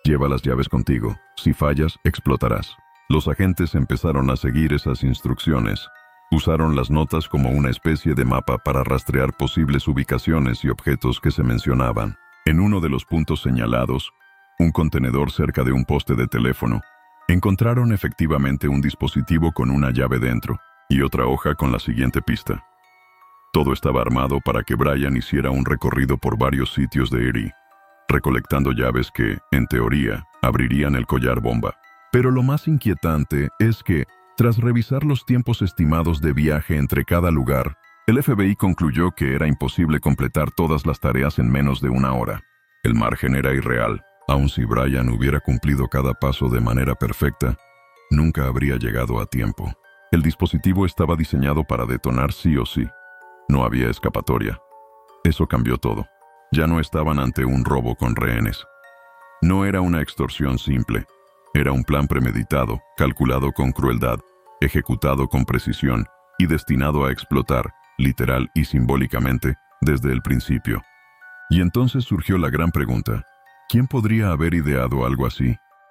Lleva las llaves contigo. Si fallas, explotarás. Los agentes empezaron a seguir esas instrucciones. Usaron las notas como una especie de mapa para rastrear posibles ubicaciones y objetos que se mencionaban. En uno de los puntos señalados, un contenedor cerca de un poste de teléfono, encontraron efectivamente un dispositivo con una llave dentro y otra hoja con la siguiente pista. Todo estaba armado para que Brian hiciera un recorrido por varios sitios de Erie, recolectando llaves que, en teoría, abrirían el collar bomba. Pero lo más inquietante es que, tras revisar los tiempos estimados de viaje entre cada lugar, el FBI concluyó que era imposible completar todas las tareas en menos de una hora. El margen era irreal. Aun si Brian hubiera cumplido cada paso de manera perfecta, nunca habría llegado a tiempo. El dispositivo estaba diseñado para detonar sí o sí. No había escapatoria. Eso cambió todo. Ya no estaban ante un robo con rehenes. No era una extorsión simple. Era un plan premeditado, calculado con crueldad, ejecutado con precisión y destinado a explotar, literal y simbólicamente, desde el principio. Y entonces surgió la gran pregunta: ¿quién podría haber ideado algo así?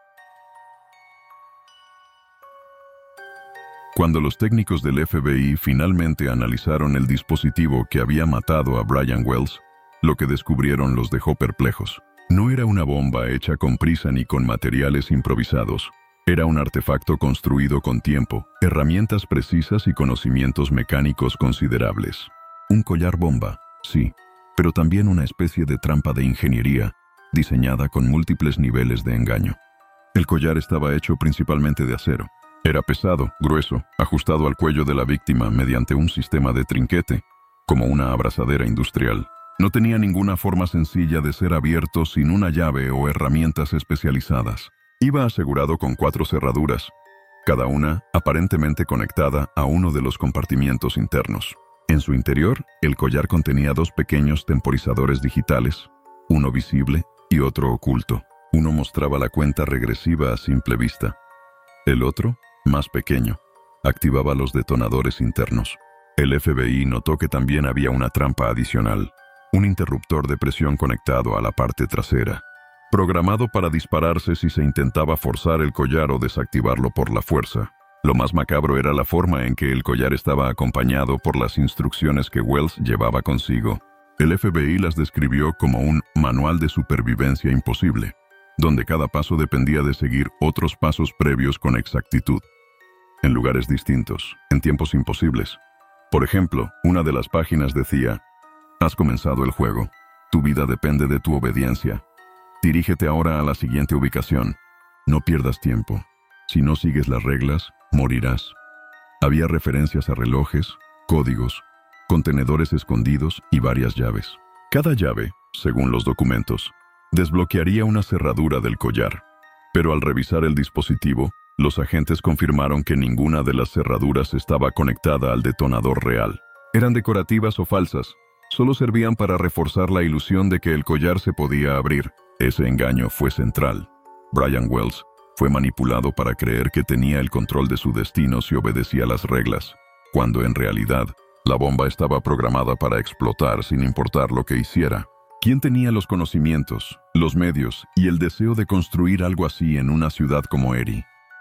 Cuando los técnicos del FBI finalmente analizaron el dispositivo que había matado a Brian Wells, lo que descubrieron los dejó perplejos. No era una bomba hecha con prisa ni con materiales improvisados. Era un artefacto construido con tiempo, herramientas precisas y conocimientos mecánicos considerables. Un collar bomba, sí, pero también una especie de trampa de ingeniería, diseñada con múltiples niveles de engaño. El collar estaba hecho principalmente de acero. Era pesado, grueso, ajustado al cuello de la víctima mediante un sistema de trinquete, como una abrazadera industrial. No tenía ninguna forma sencilla de ser abierto sin una llave o herramientas especializadas. Iba asegurado con 4 cerraduras, cada una aparentemente conectada a uno de los compartimientos internos. En su interior, el collar contenía 2 pequeños temporizadores digitales, uno visible y otro oculto. Uno mostraba la cuenta regresiva a simple vista. El otro, más pequeño, activaba los detonadores internos. El FBI notó que también había una trampa adicional, un interruptor de presión conectado a la parte trasera, programado para dispararse si se intentaba forzar el collar o desactivarlo por la fuerza. Lo más macabro era la forma en que el collar estaba acompañado por las instrucciones que Wells llevaba consigo. El FBI las describió como un manual de supervivencia imposible, donde cada paso dependía de seguir otros pasos previos con exactitud, en lugares distintos, en tiempos imposibles. Por ejemplo, una de las páginas decía: «Has comenzado el juego. Tu vida depende de tu obediencia. Dirígete ahora a la siguiente ubicación. No pierdas tiempo. Si no sigues las reglas, morirás». Había referencias a relojes, códigos, contenedores escondidos y varias llaves. Cada llave, según los documentos, desbloquearía una cerradura del collar. Pero al revisar el dispositivo, los agentes confirmaron que ninguna de las cerraduras estaba conectada al detonador real. Eran decorativas o falsas. Solo servían para reforzar la ilusión de que el collar se podía abrir. Ese engaño fue central. Brian Wells fue manipulado para creer que tenía el control de su destino si obedecía las reglas, cuando en realidad la bomba estaba programada para explotar sin importar lo que hiciera. ¿Quién tenía los conocimientos, los medios y el deseo de construir algo así en una ciudad como Erie?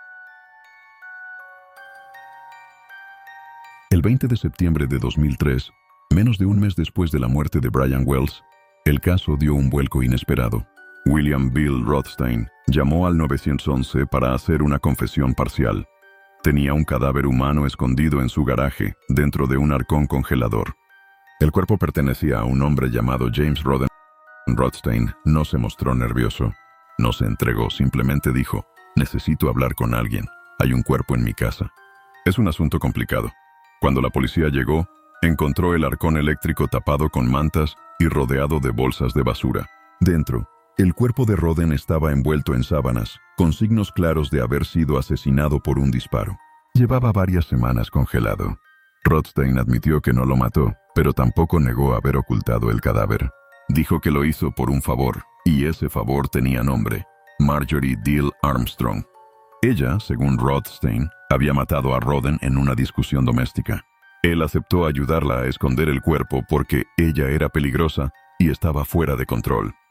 El 20 de septiembre de 2003, menos de un mes después de la muerte de Brian Wells, el caso dio un vuelco inesperado. William Bill Rothstein llamó al 911 para hacer una confesión parcial. Tenía un cadáver humano escondido en su garaje, dentro de un arcón congelador. El cuerpo pertenecía a un hombre llamado James Roden. Rothstein no se mostró nervioso. No se entregó, simplemente dijo: «Necesito hablar con alguien. Hay un cuerpo en mi casa. Es un asunto complicado». Cuando la policía llegó, encontró el arcón eléctrico tapado con mantas y rodeado de bolsas de basura. Dentro, el cuerpo de Roden estaba envuelto en sábanas, con signos claros de haber sido asesinado por un disparo. Llevaba varias semanas congelado. Rothstein admitió que no lo mató, pero tampoco negó haber ocultado el cadáver. Dijo que lo hizo por un favor, y ese favor tenía nombre: Marjorie Deal Armstrong. Ella, según Rothstein, había matado a Roden en una discusión doméstica. Él aceptó ayudarla a esconder el cuerpo porque ella era peligrosa y estaba fuera de control.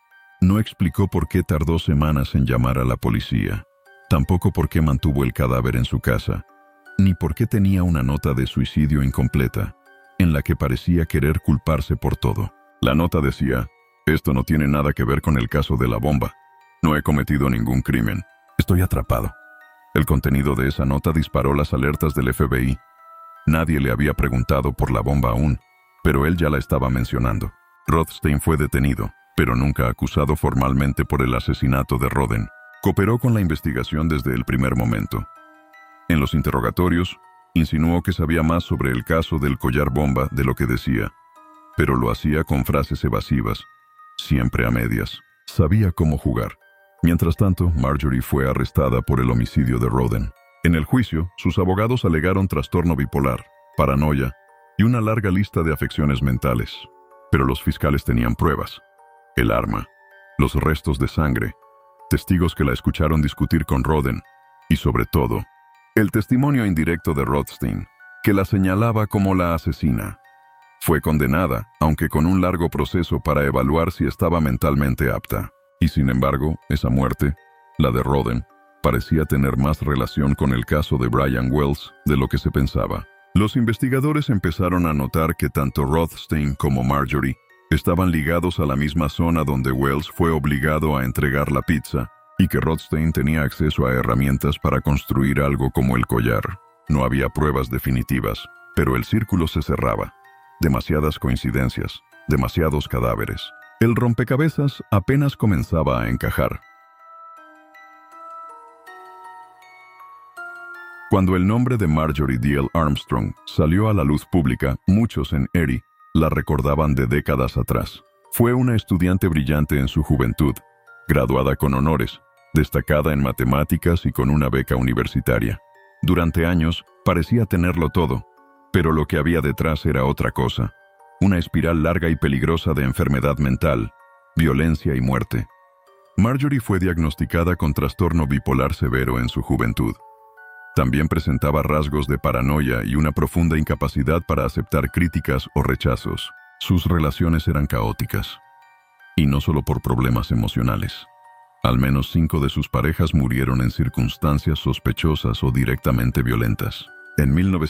No explicó por qué tardó semanas en llamar a la policía, tampoco por qué mantuvo el cadáver en su casa, ni por qué tenía una nota de suicidio incompleta, en la que parecía querer culparse por todo. La nota decía: «Esto no tiene nada que ver con el caso de la bomba. No he cometido ningún crimen. Estoy atrapado». El contenido de esa nota disparó las alertas del FBI. Nadie le había preguntado por la bomba aún, pero él ya la estaba mencionando. Rothstein fue detenido, pero nunca acusado formalmente por el asesinato de Roden. Cooperó con la investigación desde el primer momento. En los interrogatorios, insinuó que sabía más sobre el caso del collar bomba de lo que decía, pero lo hacía con frases evasivas, siempre a medias. Sabía cómo jugar. Mientras tanto, Marjorie fue arrestada por el homicidio de Roden. En el juicio, sus abogados alegaron trastorno bipolar, paranoia y una larga lista de afecciones mentales. Pero los fiscales tenían pruebas: el arma, los restos de sangre, testigos que la escucharon discutir con Roden y, sobre todo, el testimonio indirecto de Rothstein, que la señalaba como la asesina. Fue condenada, aunque con un largo proceso para evaluar si estaba mentalmente apta. Y sin embargo, esa muerte, la de Roden, parecía tener más relación con el caso de Brian Wells de lo que se pensaba. Los investigadores empezaron a notar que tanto Rothstein como Marjorie estaban ligados a la misma zona donde Wells fue obligado a entregar la pizza, y que Rothstein tenía acceso a herramientas para construir algo como el collar. No había pruebas definitivas, pero el círculo se cerraba. Demasiadas coincidencias, demasiados cadáveres. El rompecabezas apenas comenzaba a encajar. Cuando el nombre de Marjorie Diehl Armstrong salió a la luz pública, muchos en Erie la recordaban de décadas atrás. Fue una estudiante brillante en su juventud, graduada con honores, destacada en matemáticas y con una beca universitaria. Durante años parecía tenerlo todo, pero lo que había detrás era otra cosa: una espiral larga y peligrosa de enfermedad mental, violencia y muerte. Marjorie fue diagnosticada con trastorno bipolar severo en su juventud. También presentaba rasgos de paranoia y una profunda incapacidad para aceptar críticas o rechazos. Sus relaciones eran caóticas, y no solo por problemas emocionales. Al menos 5 de sus parejas murieron en circunstancias sospechosas o directamente violentas. En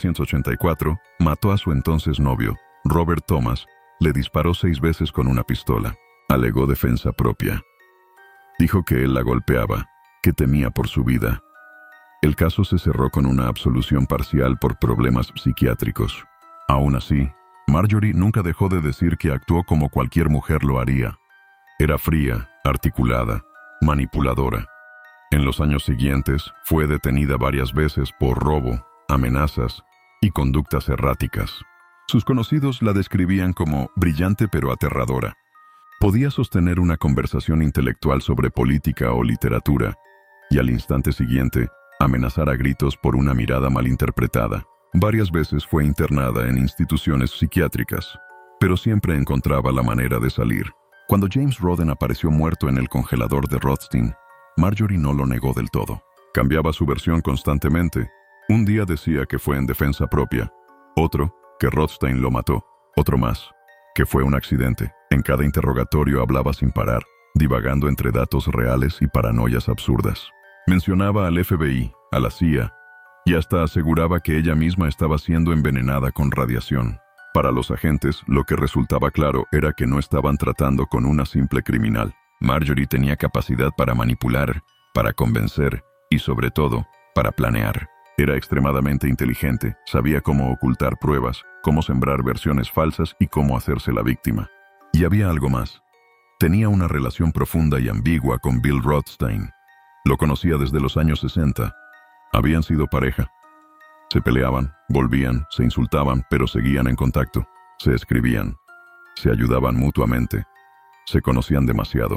1984, mató a su entonces novio, Robert Thomas. Le disparó 6 veces con una pistola. Alegó defensa propia. Dijo que él la golpeaba, que temía por su vida. El caso se cerró con una absolución parcial por problemas psiquiátricos. Aún así, Marjorie nunca dejó de decir que actuó como cualquier mujer lo haría. Era fría, articulada, manipuladora. En los años siguientes, fue detenida varias veces por robo, amenazas y conductas erráticas. Sus conocidos la describían como brillante pero aterradora. Podía sostener una conversación intelectual sobre política o literatura, y al instante siguiente, amenazar a gritos por una mirada malinterpretada. Varias veces fue internada en instituciones psiquiátricas, pero siempre encontraba la manera de salir. Cuando James Roden apareció muerto en el congelador de Rothstein, Marjorie no lo negó del todo. Cambiaba su versión constantemente. Un día decía que fue en defensa propia, otro, que Rothstein lo mató, otro más, que fue un accidente. En cada interrogatorio hablaba sin parar, divagando entre datos reales y paranoias absurdas. Mencionaba al FBI, a la CIA, y hasta aseguraba que ella misma estaba siendo envenenada con radiación. Para los agentes, lo que resultaba claro era que no estaban tratando con una simple criminal. Marjorie tenía capacidad para manipular, para convencer y, sobre todo, para planear. Era extremadamente inteligente, sabía cómo ocultar pruebas, cómo sembrar versiones falsas y cómo hacerse la víctima. Y había algo más. Tenía una relación profunda y ambigua con Bill Rothstein. Lo conocía desde los años 60. Habían sido pareja. Se peleaban, volvían, se insultaban, pero seguían en contacto. Se escribían, se ayudaban mutuamente, se conocían demasiado.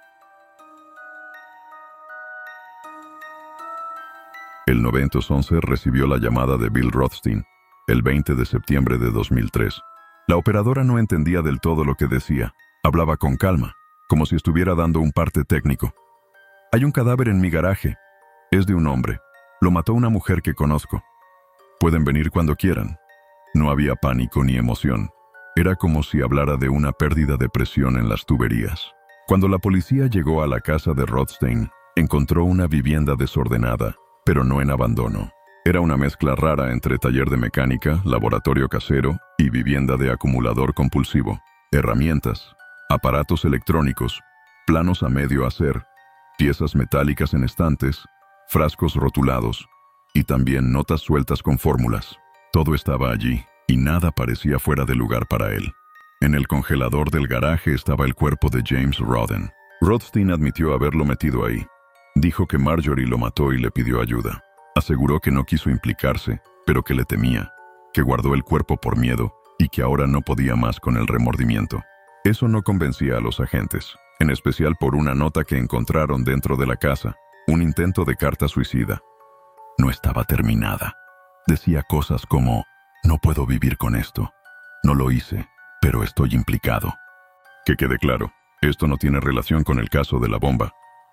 El 911 recibió la llamada de Bill Rothstein, el 20 de septiembre de 2003. La operadora no entendía del todo lo que decía. Hablaba con calma, como si estuviera dando un parte técnico. «Hay un cadáver en mi garaje. Es de un hombre. Lo mató una mujer que conozco. Pueden venir cuando quieran». No había pánico ni emoción. Era como si hablara de una pérdida de presión en las tuberías. Cuando la policía llegó a la casa de Rothstein, encontró una vivienda desordenada, pero no en abandono. Era una mezcla rara entre taller de mecánica, laboratorio casero y vivienda de acumulador compulsivo. Herramientas, aparatos electrónicos, planos a medio hacer, piezas metálicas en estantes, frascos rotulados y también notas sueltas con fórmulas. Todo estaba allí y nada parecía fuera de lugar para él. En el congelador del garaje estaba el cuerpo de James Rodden. Rothstein admitió haberlo metido ahí. Dijo que Marjorie lo mató y le pidió ayuda. Aseguró que no quiso implicarse, pero que le temía, que guardó el cuerpo por miedo y que ahora no podía más con el remordimiento. Eso no convencía a los agentes, en especial por una nota que encontraron dentro de la casa, un intento de carta suicida. No estaba terminada. Decía cosas como: no puedo vivir con esto. No lo hice, pero estoy implicado. Que quede claro, esto no tiene relación con el caso de la bomba.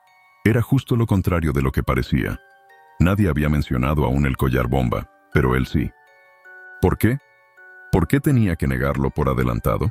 Era justo lo contrario de lo que parecía. Nadie había mencionado aún el collar bomba, pero él sí. ¿Por qué? ¿Por qué tenía que negarlo por adelantado?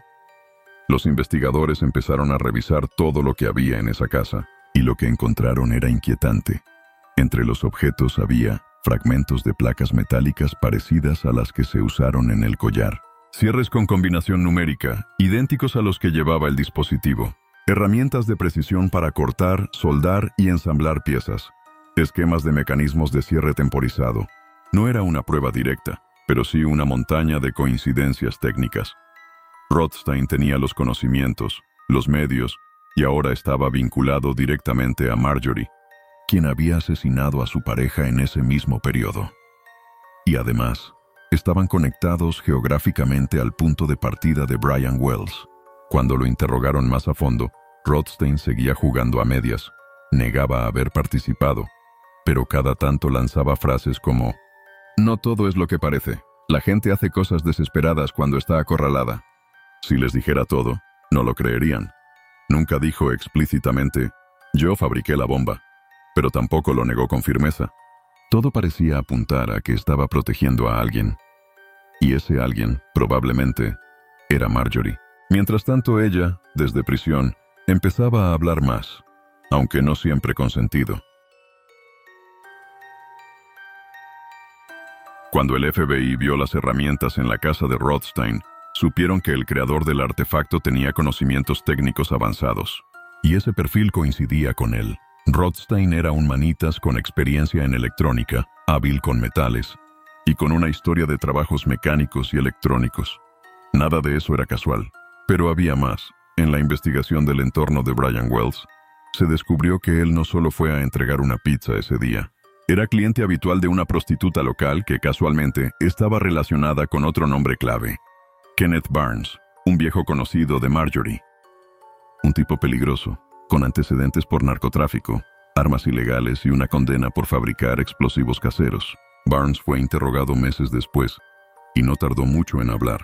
Los investigadores empezaron a revisar todo lo que había en esa casa, y lo que encontraron era inquietante. Entre los objetos había fragmentos de placas metálicas parecidas a las que se usaron en el collar. Cierres con combinación numérica, idénticos a los que llevaba el dispositivo. Herramientas de precisión para cortar, soldar y ensamblar piezas. Esquemas de mecanismos de cierre temporizado. No era una prueba directa, pero sí una montaña de coincidencias técnicas. Rothstein tenía los conocimientos, los medios, y ahora estaba vinculado directamente a Marjorie, quien había asesinado a su pareja en ese mismo periodo. Y además, estaban conectados geográficamente al punto de partida de Brian Wells. Cuando lo interrogaron más a fondo, Rothstein seguía jugando a medias. Negaba haber participado, pero cada tanto lanzaba frases como: no todo es lo que parece. La gente hace cosas desesperadas cuando está acorralada. Si les dijera todo, no lo creerían. Nunca dijo explícitamente: yo fabriqué la bomba, pero tampoco lo negó con firmeza. Todo parecía apuntar a que estaba protegiendo a alguien. Y ese alguien, probablemente, era Marjorie. Mientras tanto, ella, desde prisión, empezaba a hablar más, aunque no siempre con sentido. Cuando el FBI vio las herramientas en la casa de Rothstein, supieron que el creador del artefacto tenía conocimientos técnicos avanzados. Y ese perfil coincidía con él. Rothstein era un manitas con experiencia en electrónica, hábil con metales, y con una historia de trabajos mecánicos y electrónicos. Nada de eso era casual. Pero había más. En la investigación del entorno de Brian Wells, se descubrió que él no solo fue a entregar una pizza ese día. Era cliente habitual de una prostituta local que casualmente estaba relacionada con otro nombre clave: Kenneth Barnes, un viejo conocido de Marjorie. Un tipo peligroso, con antecedentes por narcotráfico, armas ilegales y una condena por fabricar explosivos caseros. Barnes fue interrogado meses después, y no tardó mucho en hablar.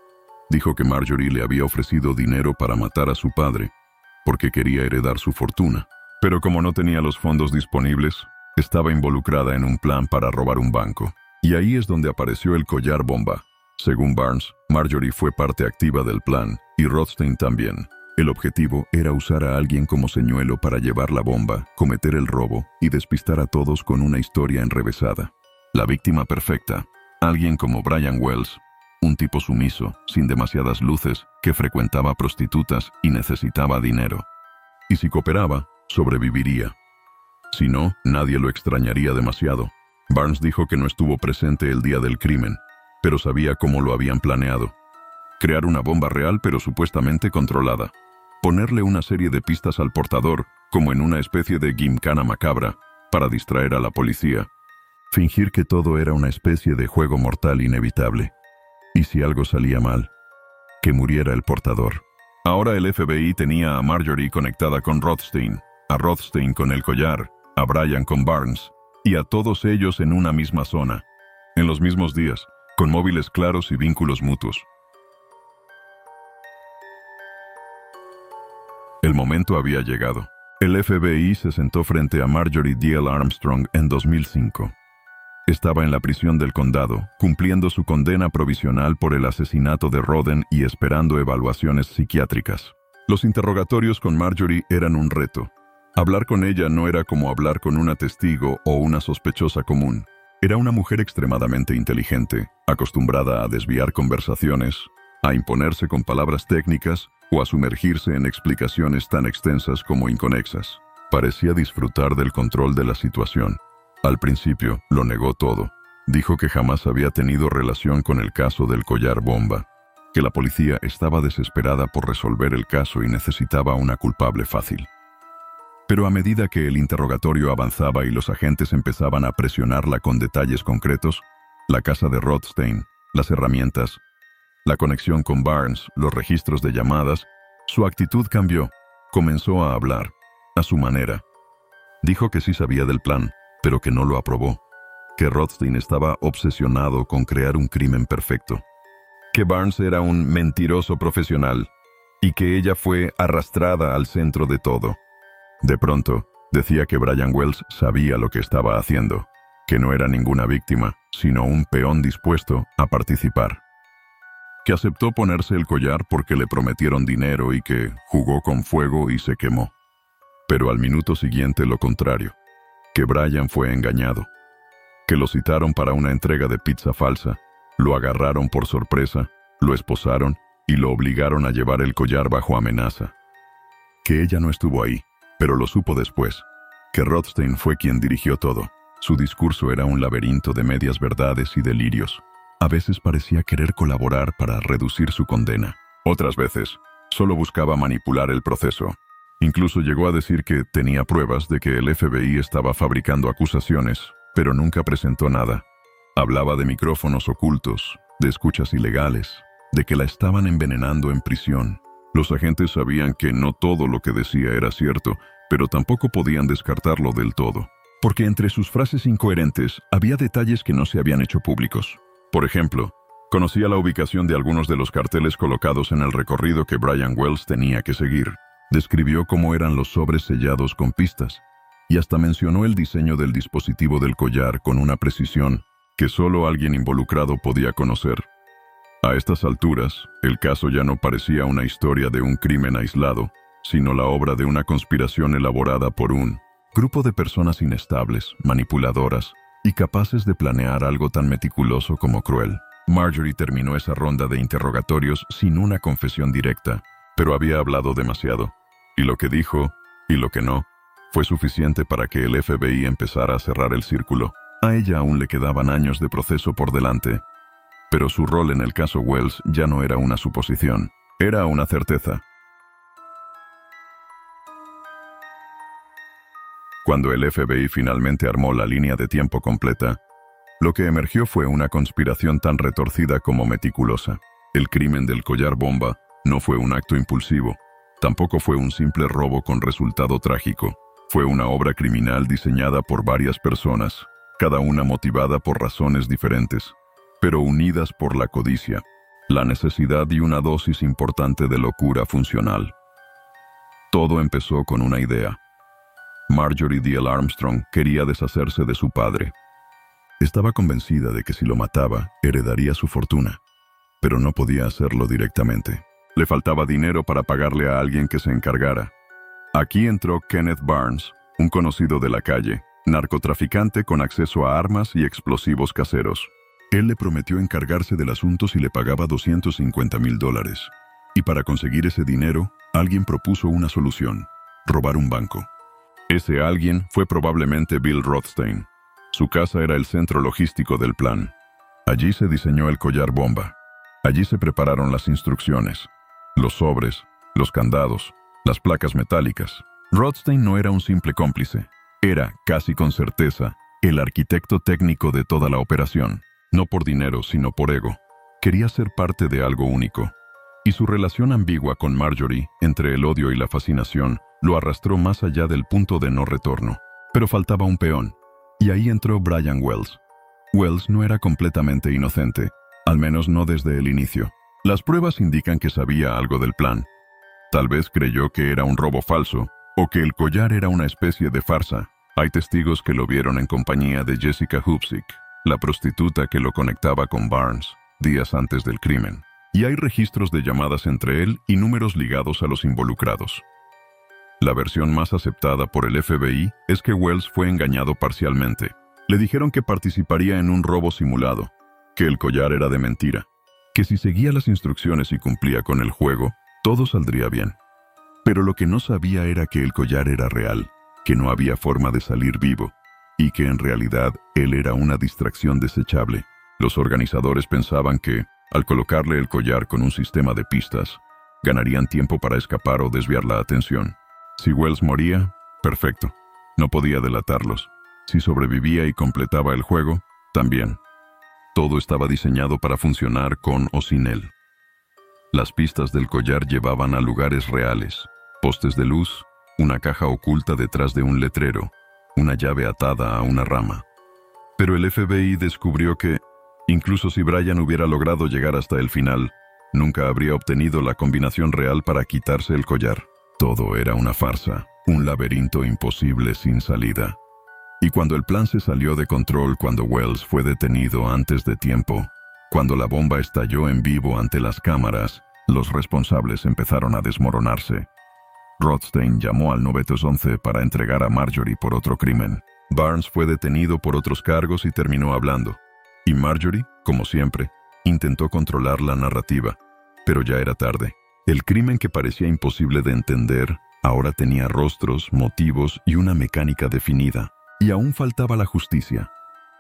Dijo que Marjorie le había ofrecido dinero para matar a su padre, porque quería heredar su fortuna. Pero como no tenía los fondos disponibles, estaba involucrada en un plan para robar un banco. Y ahí es donde apareció el collar bomba. Según Barnes, Marjorie fue parte activa del plan, y Rothstein también. El objetivo era usar a alguien como señuelo para llevar la bomba, cometer el robo y despistar a todos con una historia enrevesada. La víctima perfecta, alguien como Brian Wells, un tipo sumiso, sin demasiadas luces, que frecuentaba prostitutas y necesitaba dinero. Y si cooperaba, sobreviviría. Si no, nadie lo extrañaría demasiado. Barnes dijo que no estuvo presente el día del crimen, pero sabía cómo lo habían planeado. Crear una bomba real pero supuestamente controlada. Ponerle una serie de pistas al portador, como en una especie de gimcana macabra, para distraer a la policía. Fingir que todo era una especie de juego mortal inevitable. Y si algo salía mal, que muriera el portador. Ahora el FBI tenía a Marjorie conectada con Rothstein, a Rothstein con el collar, a Brian con Barnes, y a todos ellos en una misma zona, en los mismos días, con móviles claros y vínculos mutuos. El momento había llegado. El FBI se sentó frente a Marjorie Diehl Armstrong en 2005. Estaba en la prisión del condado, cumpliendo su condena provisional por el asesinato de Rodden y esperando evaluaciones psiquiátricas. Los interrogatorios con Marjorie eran un reto. Hablar con ella no era como hablar con una testigo o una sospechosa común. Era una mujer extremadamente inteligente, acostumbrada a desviar conversaciones, a imponerse con palabras técnicas o a sumergirse en explicaciones tan extensas como inconexas. Parecía disfrutar del control de la situación. Al principio, lo negó todo. Dijo que jamás había tenido relación con el caso del collar bomba, que la policía estaba desesperada por resolver el caso y necesitaba una culpable fácil. Pero a medida que el interrogatorio avanzaba y los agentes empezaban a presionarla con detalles concretos, la casa de Rothstein, las herramientas, la conexión con Barnes, los registros de llamadas, su actitud cambió. Comenzó a hablar, a su manera. Dijo que sí sabía del plan, pero que no lo aprobó. Que Rothstein estaba obsesionado con crear un crimen perfecto. Que Barnes era un mentiroso profesional y que ella fue arrastrada al centro de todo. De pronto, decía que Brian Wells sabía lo que estaba haciendo, que no era ninguna víctima, sino un peón dispuesto a participar. Que aceptó ponerse el collar porque le prometieron dinero y que jugó con fuego y se quemó. Pero al minuto siguiente lo contrario, que Brian fue engañado. Que lo citaron para una entrega de pizza falsa, lo agarraron por sorpresa, lo esposaron y lo obligaron a llevar el collar bajo amenaza. Que ella no estuvo ahí, pero lo supo después. Que Rothstein fue quien dirigió todo. Su discurso era un laberinto de medias verdades y delirios. A veces parecía querer colaborar para reducir su condena. Otras veces, solo buscaba manipular el proceso. Incluso llegó a decir que tenía pruebas de que el FBI estaba fabricando acusaciones, pero nunca presentó nada. Hablaba de micrófonos ocultos, de escuchas ilegales, de que la estaban envenenando en prisión. Los agentes sabían que no todo lo que decía era cierto, pero tampoco podían descartarlo del todo. Porque entre sus frases incoherentes había detalles que no se habían hecho públicos. Por ejemplo, conocía la ubicación de algunos de los carteles colocados en el recorrido que Brian Wells tenía que seguir. Describió cómo eran los sobres sellados con pistas, y hasta mencionó el diseño del dispositivo del collar con una precisión que solo alguien involucrado podía conocer. A estas alturas, el caso ya no parecía una historia de un crimen aislado, sino la obra de una conspiración elaborada por un grupo de personas inestables, manipuladoras y capaces de planear algo tan meticuloso como cruel. Marjorie terminó esa ronda de interrogatorios sin una confesión directa, pero había hablado demasiado, y lo que dijo, y lo que no, fue suficiente para que el FBI empezara a cerrar el círculo. A ella aún le quedaban años de proceso por delante, pero su rol en el caso Wells ya no era una suposición, era una certeza. Cuando el FBI finalmente armó la línea de tiempo completa, lo que emergió fue una conspiración tan retorcida como meticulosa. El crimen del collar bomba no fue un acto impulsivo, tampoco fue un simple robo con resultado trágico. Fue una obra criminal diseñada por varias personas, cada una motivada por razones diferentes, pero unidas por la codicia, la necesidad y una dosis importante de locura funcional. Todo empezó con una idea. Marjorie Diehl Armstrong quería deshacerse de su padre. Estaba convencida de que si lo mataba, heredaría su fortuna, pero no podía hacerlo directamente. Le faltaba dinero para pagarle a alguien que se encargara. Aquí entró Kenneth Barnes, un conocido de la calle, narcotraficante con acceso a armas y explosivos caseros. Él le prometió encargarse del asunto si le pagaba $250,000. Y para conseguir ese dinero, alguien propuso una solución: robar un banco. Ese alguien fue probablemente Bill Rothstein. Su casa era el centro logístico del plan. Allí se diseñó el collar bomba. Allí se prepararon las instrucciones, los sobres, los candados, las placas metálicas. Rothstein no era un simple cómplice. Era, casi con certeza, el arquitecto técnico de toda la operación. No por dinero, sino por ego. Quería ser parte de algo único. Y su relación ambigua con Marjorie, entre el odio y la fascinación, lo arrastró más allá del punto de no retorno. Pero faltaba un peón. Y ahí entró Brian Wells. Wells no era completamente inocente, al menos no desde el inicio. Las pruebas indican que sabía algo del plan. Tal vez creyó que era un robo falso, o que el collar era una especie de farsa. Hay testigos que lo vieron en compañía de Jessica Hupsik, la prostituta que lo conectaba con Barnes, días antes del crimen. y hay registros de llamadas entre él y números ligados a los involucrados. La versión más aceptada por el FBI es que Wells fue engañado parcialmente. Le dijeron que participaría en un robo simulado, que el collar era de mentira, que si seguía las instrucciones y cumplía con el juego, todo saldría bien. Pero lo que no sabía era que el collar era real, que no había forma de salir vivo, y que en realidad él era una distracción desechable. Los organizadores pensaban que, al colocarle el collar con un sistema de pistas, ganarían tiempo para escapar o desviar la atención. Si Wells moría, perfecto. No podía delatarlos. Si sobrevivía y completaba el juego, también. Todo estaba diseñado para funcionar con o sin él. Las pistas del collar llevaban a lugares reales: postes de luz, una caja oculta detrás de un letrero, una llave atada a una rama. Pero el FBI descubrió que, incluso si Brian hubiera logrado llegar hasta el final, nunca habría obtenido la combinación real para quitarse el collar. Todo era una farsa, un laberinto imposible sin salida. Y cuando el plan se salió de control, cuando Wells fue detenido antes de tiempo, cuando la bomba estalló en vivo ante las cámaras, los responsables empezaron a desmoronarse. Rothstein llamó al 911 para entregar a Marjorie por otro crimen. Barnes fue detenido por otros cargos y terminó hablando. Y Marjorie, como siempre, intentó controlar la narrativa, pero ya era tarde. El crimen que parecía imposible de entender ahora tenía rostros, motivos y una mecánica definida. Y aún faltaba la justicia.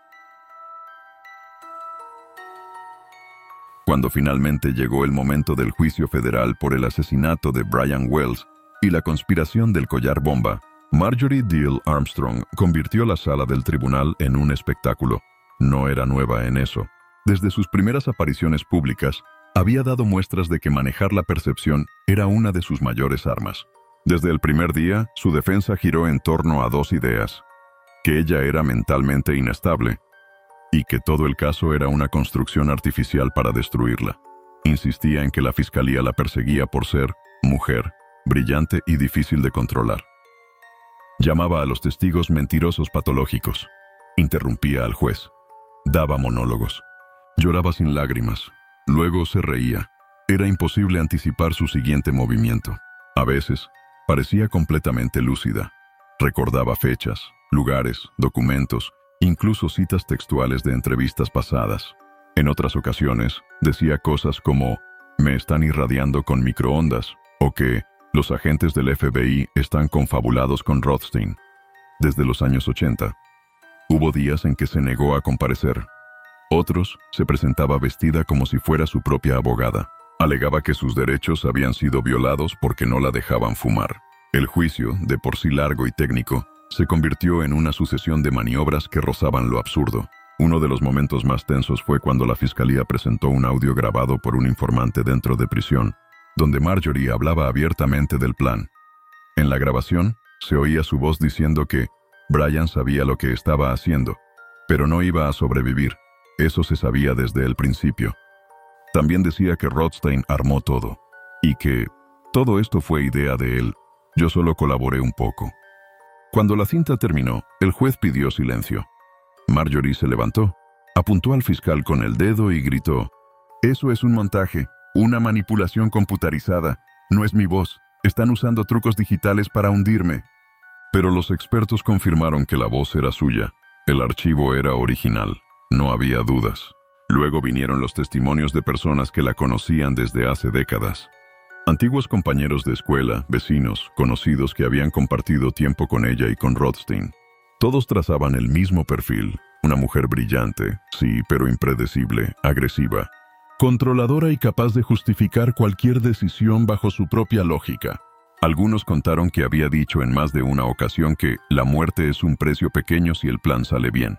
Cuando finalmente llegó el momento del juicio federal por el asesinato de Brian Wells y la conspiración del collar bomba, Marjorie Diehl Armstrong convirtió la sala del tribunal en un espectáculo. No era nueva en eso. Desde sus primeras apariciones públicas, había dado muestras de que manejar la percepción era una de sus mayores armas. Desde el primer día, su defensa giró en torno a dos ideas: que ella era mentalmente inestable y que todo el caso era una construcción artificial para destruirla. Insistía en que la fiscalía la perseguía por ser mujer, brillante y difícil de controlar. Llamaba a los testigos mentirosos patológicos. Interrumpía al juez. Daba monólogos. Lloraba sin lágrimas. Luego se reía. Era imposible anticipar su siguiente movimiento. A veces, parecía completamente lúcida. Recordaba fechas, lugares, documentos, incluso citas textuales de entrevistas pasadas. En otras ocasiones, decía cosas como: «Me están irradiando con microondas», o que «los agentes del FBI están confabulados con Rothstein». Desde los años 80, hubo días en que se negó a comparecer. Otros, se presentaba vestida como si fuera su propia abogada. Alegaba que sus derechos habían sido violados porque no la dejaban fumar. El juicio, de por sí largo y técnico, se convirtió en una sucesión de maniobras que rozaban lo absurdo. Uno de los momentos más tensos fue cuando la fiscalía presentó un audio grabado por un informante dentro de prisión, donde Marjorie hablaba abiertamente del plan. En la grabación, se oía su voz diciendo que Brian sabía lo que estaba haciendo, pero no iba a sobrevivir. Eso se sabía desde el principio. También decía que Rothstein armó todo, y que todo esto fue idea de él. Yo solo colaboré un poco. Cuando la cinta terminó, el juez pidió silencio. Marjorie se levantó, apuntó al fiscal con el dedo y gritó: «Eso es un montaje, una manipulación computarizada. No es mi voz. Están usando trucos digitales para hundirme». Pero los expertos confirmaron que la voz era suya. El archivo era original. No había dudas. Luego vinieron los testimonios de personas que la conocían desde hace décadas. Antiguos compañeros de escuela, vecinos, conocidos que habían compartido tiempo con ella y con Rothstein. Todos trazaban el mismo perfil: una mujer brillante, sí, pero impredecible, agresiva, controladora y capaz de justificar cualquier decisión bajo su propia lógica. Algunos contaron que había dicho en más de una ocasión que la muerte es un precio pequeño si el plan sale bien.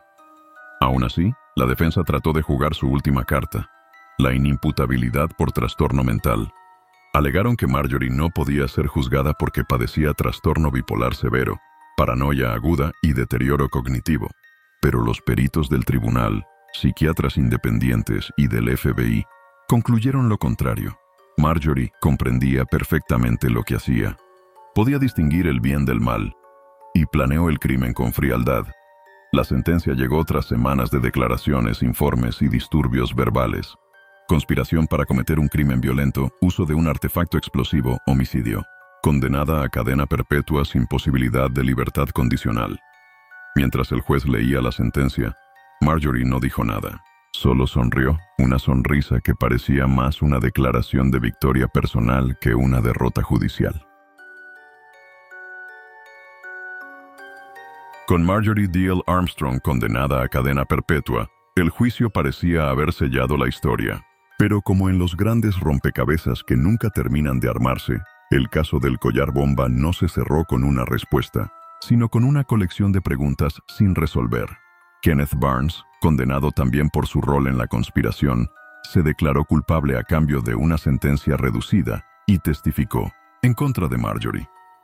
Aún así, la defensa trató de jugar su última carta: la inimputabilidad por trastorno mental. Alegaron que Marjorie no podía ser juzgada porque padecía trastorno bipolar severo, paranoia aguda y deterioro cognitivo. Pero los peritos del tribunal, psiquiatras independientes y del FBI concluyeron lo contrario. Marjorie comprendía perfectamente lo que hacía. Podía distinguir el bien del mal y planeó el crimen con frialdad. La sentencia llegó tras semanas de declaraciones, informes y disturbios verbales. conspiración para cometer un crimen violento, uso de un artefacto explosivo, homicidio. Condenada a cadena perpetua sin posibilidad de libertad condicional. Mientras el juez leía la sentencia, Marjorie no dijo nada. Solo sonrió, una sonrisa que parecía más una declaración de victoria personal que una derrota judicial. Con Marjorie Diehl Armstrong condenada a cadena perpetua, el juicio parecía haber sellado la historia. Pero como en los grandes rompecabezas que nunca terminan de armarse, el caso del collar bomba no se cerró con una respuesta, sino con una colección de preguntas sin resolver. Kenneth Barnes, condenado también por su rol en la conspiración, se declaró culpable a cambio de una sentencia reducida y testificó en contra de Marjorie.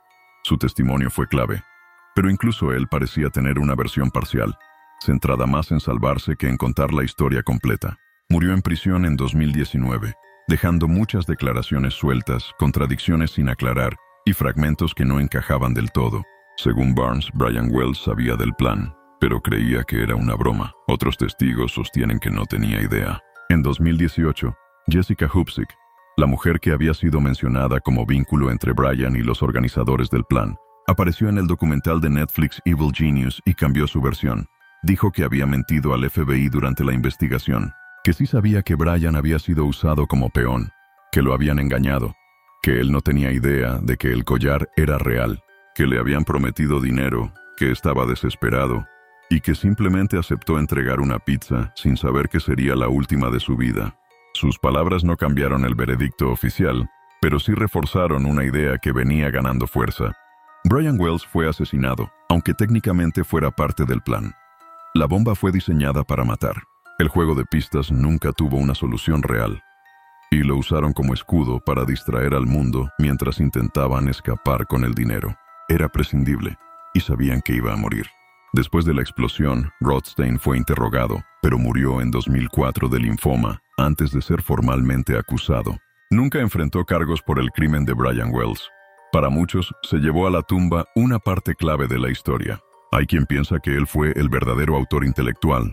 Su testimonio fue clave, pero incluso él parecía tener una versión parcial, centrada más en salvarse que en contar la historia completa. Murió en prisión en 2019, dejando muchas declaraciones sueltas, contradicciones sin aclarar y fragmentos que no encajaban del todo. Según Barnes, Brian Wells sabía del plan, pero creía que era una broma. Otros testigos sostienen que no tenía idea. En 2018, Jessica Hoopsick, la mujer que había sido mencionada como vínculo entre Brian y los organizadores del plan, apareció en el documental de Netflix Evil Genius y cambió su versión. Dijo que había mentido al FBI durante la investigación, que sí sabía que Brian había sido usado como peón, que lo habían engañado, que él no tenía idea de que el collar era real, que le habían prometido dinero, que estaba desesperado y que simplemente aceptó entregar una pizza sin saber que sería la última de su vida. Sus palabras no cambiaron el veredicto oficial, pero sí reforzaron una idea que venía ganando fuerza. Brian Wells fue asesinado, aunque técnicamente fuera parte del plan. La bomba fue diseñada para matar. El juego de pistas nunca tuvo una solución real, y lo usaron como escudo para distraer al mundo mientras intentaban escapar con el dinero. Era prescindible, y sabían que iba a morir. Después de la explosión, Rothstein fue interrogado, pero murió en 2004 de linfoma, antes de ser formalmente acusado. Nunca enfrentó cargos por el crimen de Brian Wells. Para muchos, se llevó a la tumba una parte clave de la historia. Hay quien piensa que él fue el verdadero autor intelectual,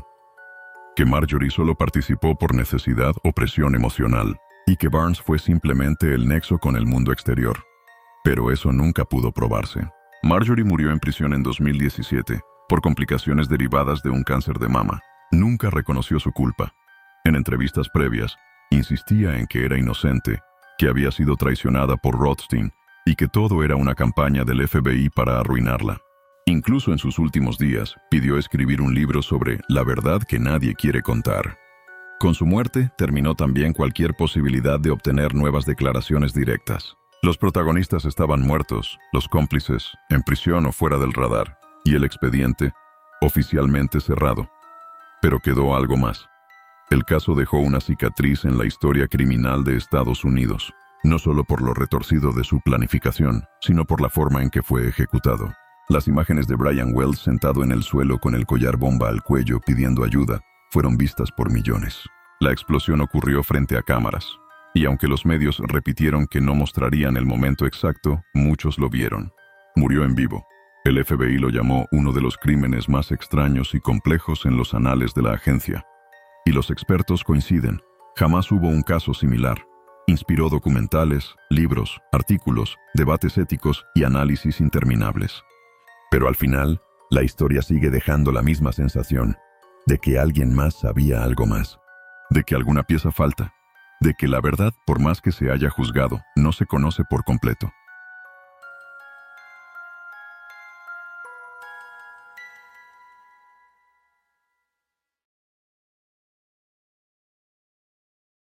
que Marjorie solo participó por necesidad o presión emocional, y que Barnes fue simplemente el nexo con el mundo exterior. Pero eso nunca pudo probarse. Marjorie murió en prisión en 2017, por complicaciones derivadas de un cáncer de mama. Nunca reconoció su culpa. En entrevistas previas, insistía en que era inocente, que había sido traicionada por Rothstein, y que todo era una campaña del FBI para arruinarla. Incluso en sus últimos días, pidió escribir un libro sobre la verdad que nadie quiere contar. Con su muerte, terminó también cualquier posibilidad de obtener nuevas declaraciones directas. Los protagonistas estaban muertos, los cómplices, en prisión o fuera del radar, y el expediente, oficialmente cerrado. Pero quedó algo más. El caso dejó una cicatriz en la historia criminal de Estados Unidos, no solo por lo retorcido de su planificación, sino por la forma en que fue ejecutado. Las imágenes de Brian Wells sentado en el suelo con el collar bomba al cuello pidiendo ayuda fueron vistas por millones. La explosión ocurrió frente a cámaras, y aunque los medios repitieron que no mostrarían el momento exacto, muchos lo vieron. Murió en vivo. El FBI lo llamó uno de los crímenes más extraños y complejos en los anales de la agencia. Y los expertos coinciden, jamás hubo un caso similar. Inspiró documentales, libros, artículos, debates éticos y análisis interminables. Pero al final, la historia sigue dejando la misma sensación, de que alguien más sabía algo más, de que alguna pieza falta, de que la verdad, por más que se haya juzgado, no se conoce por completo.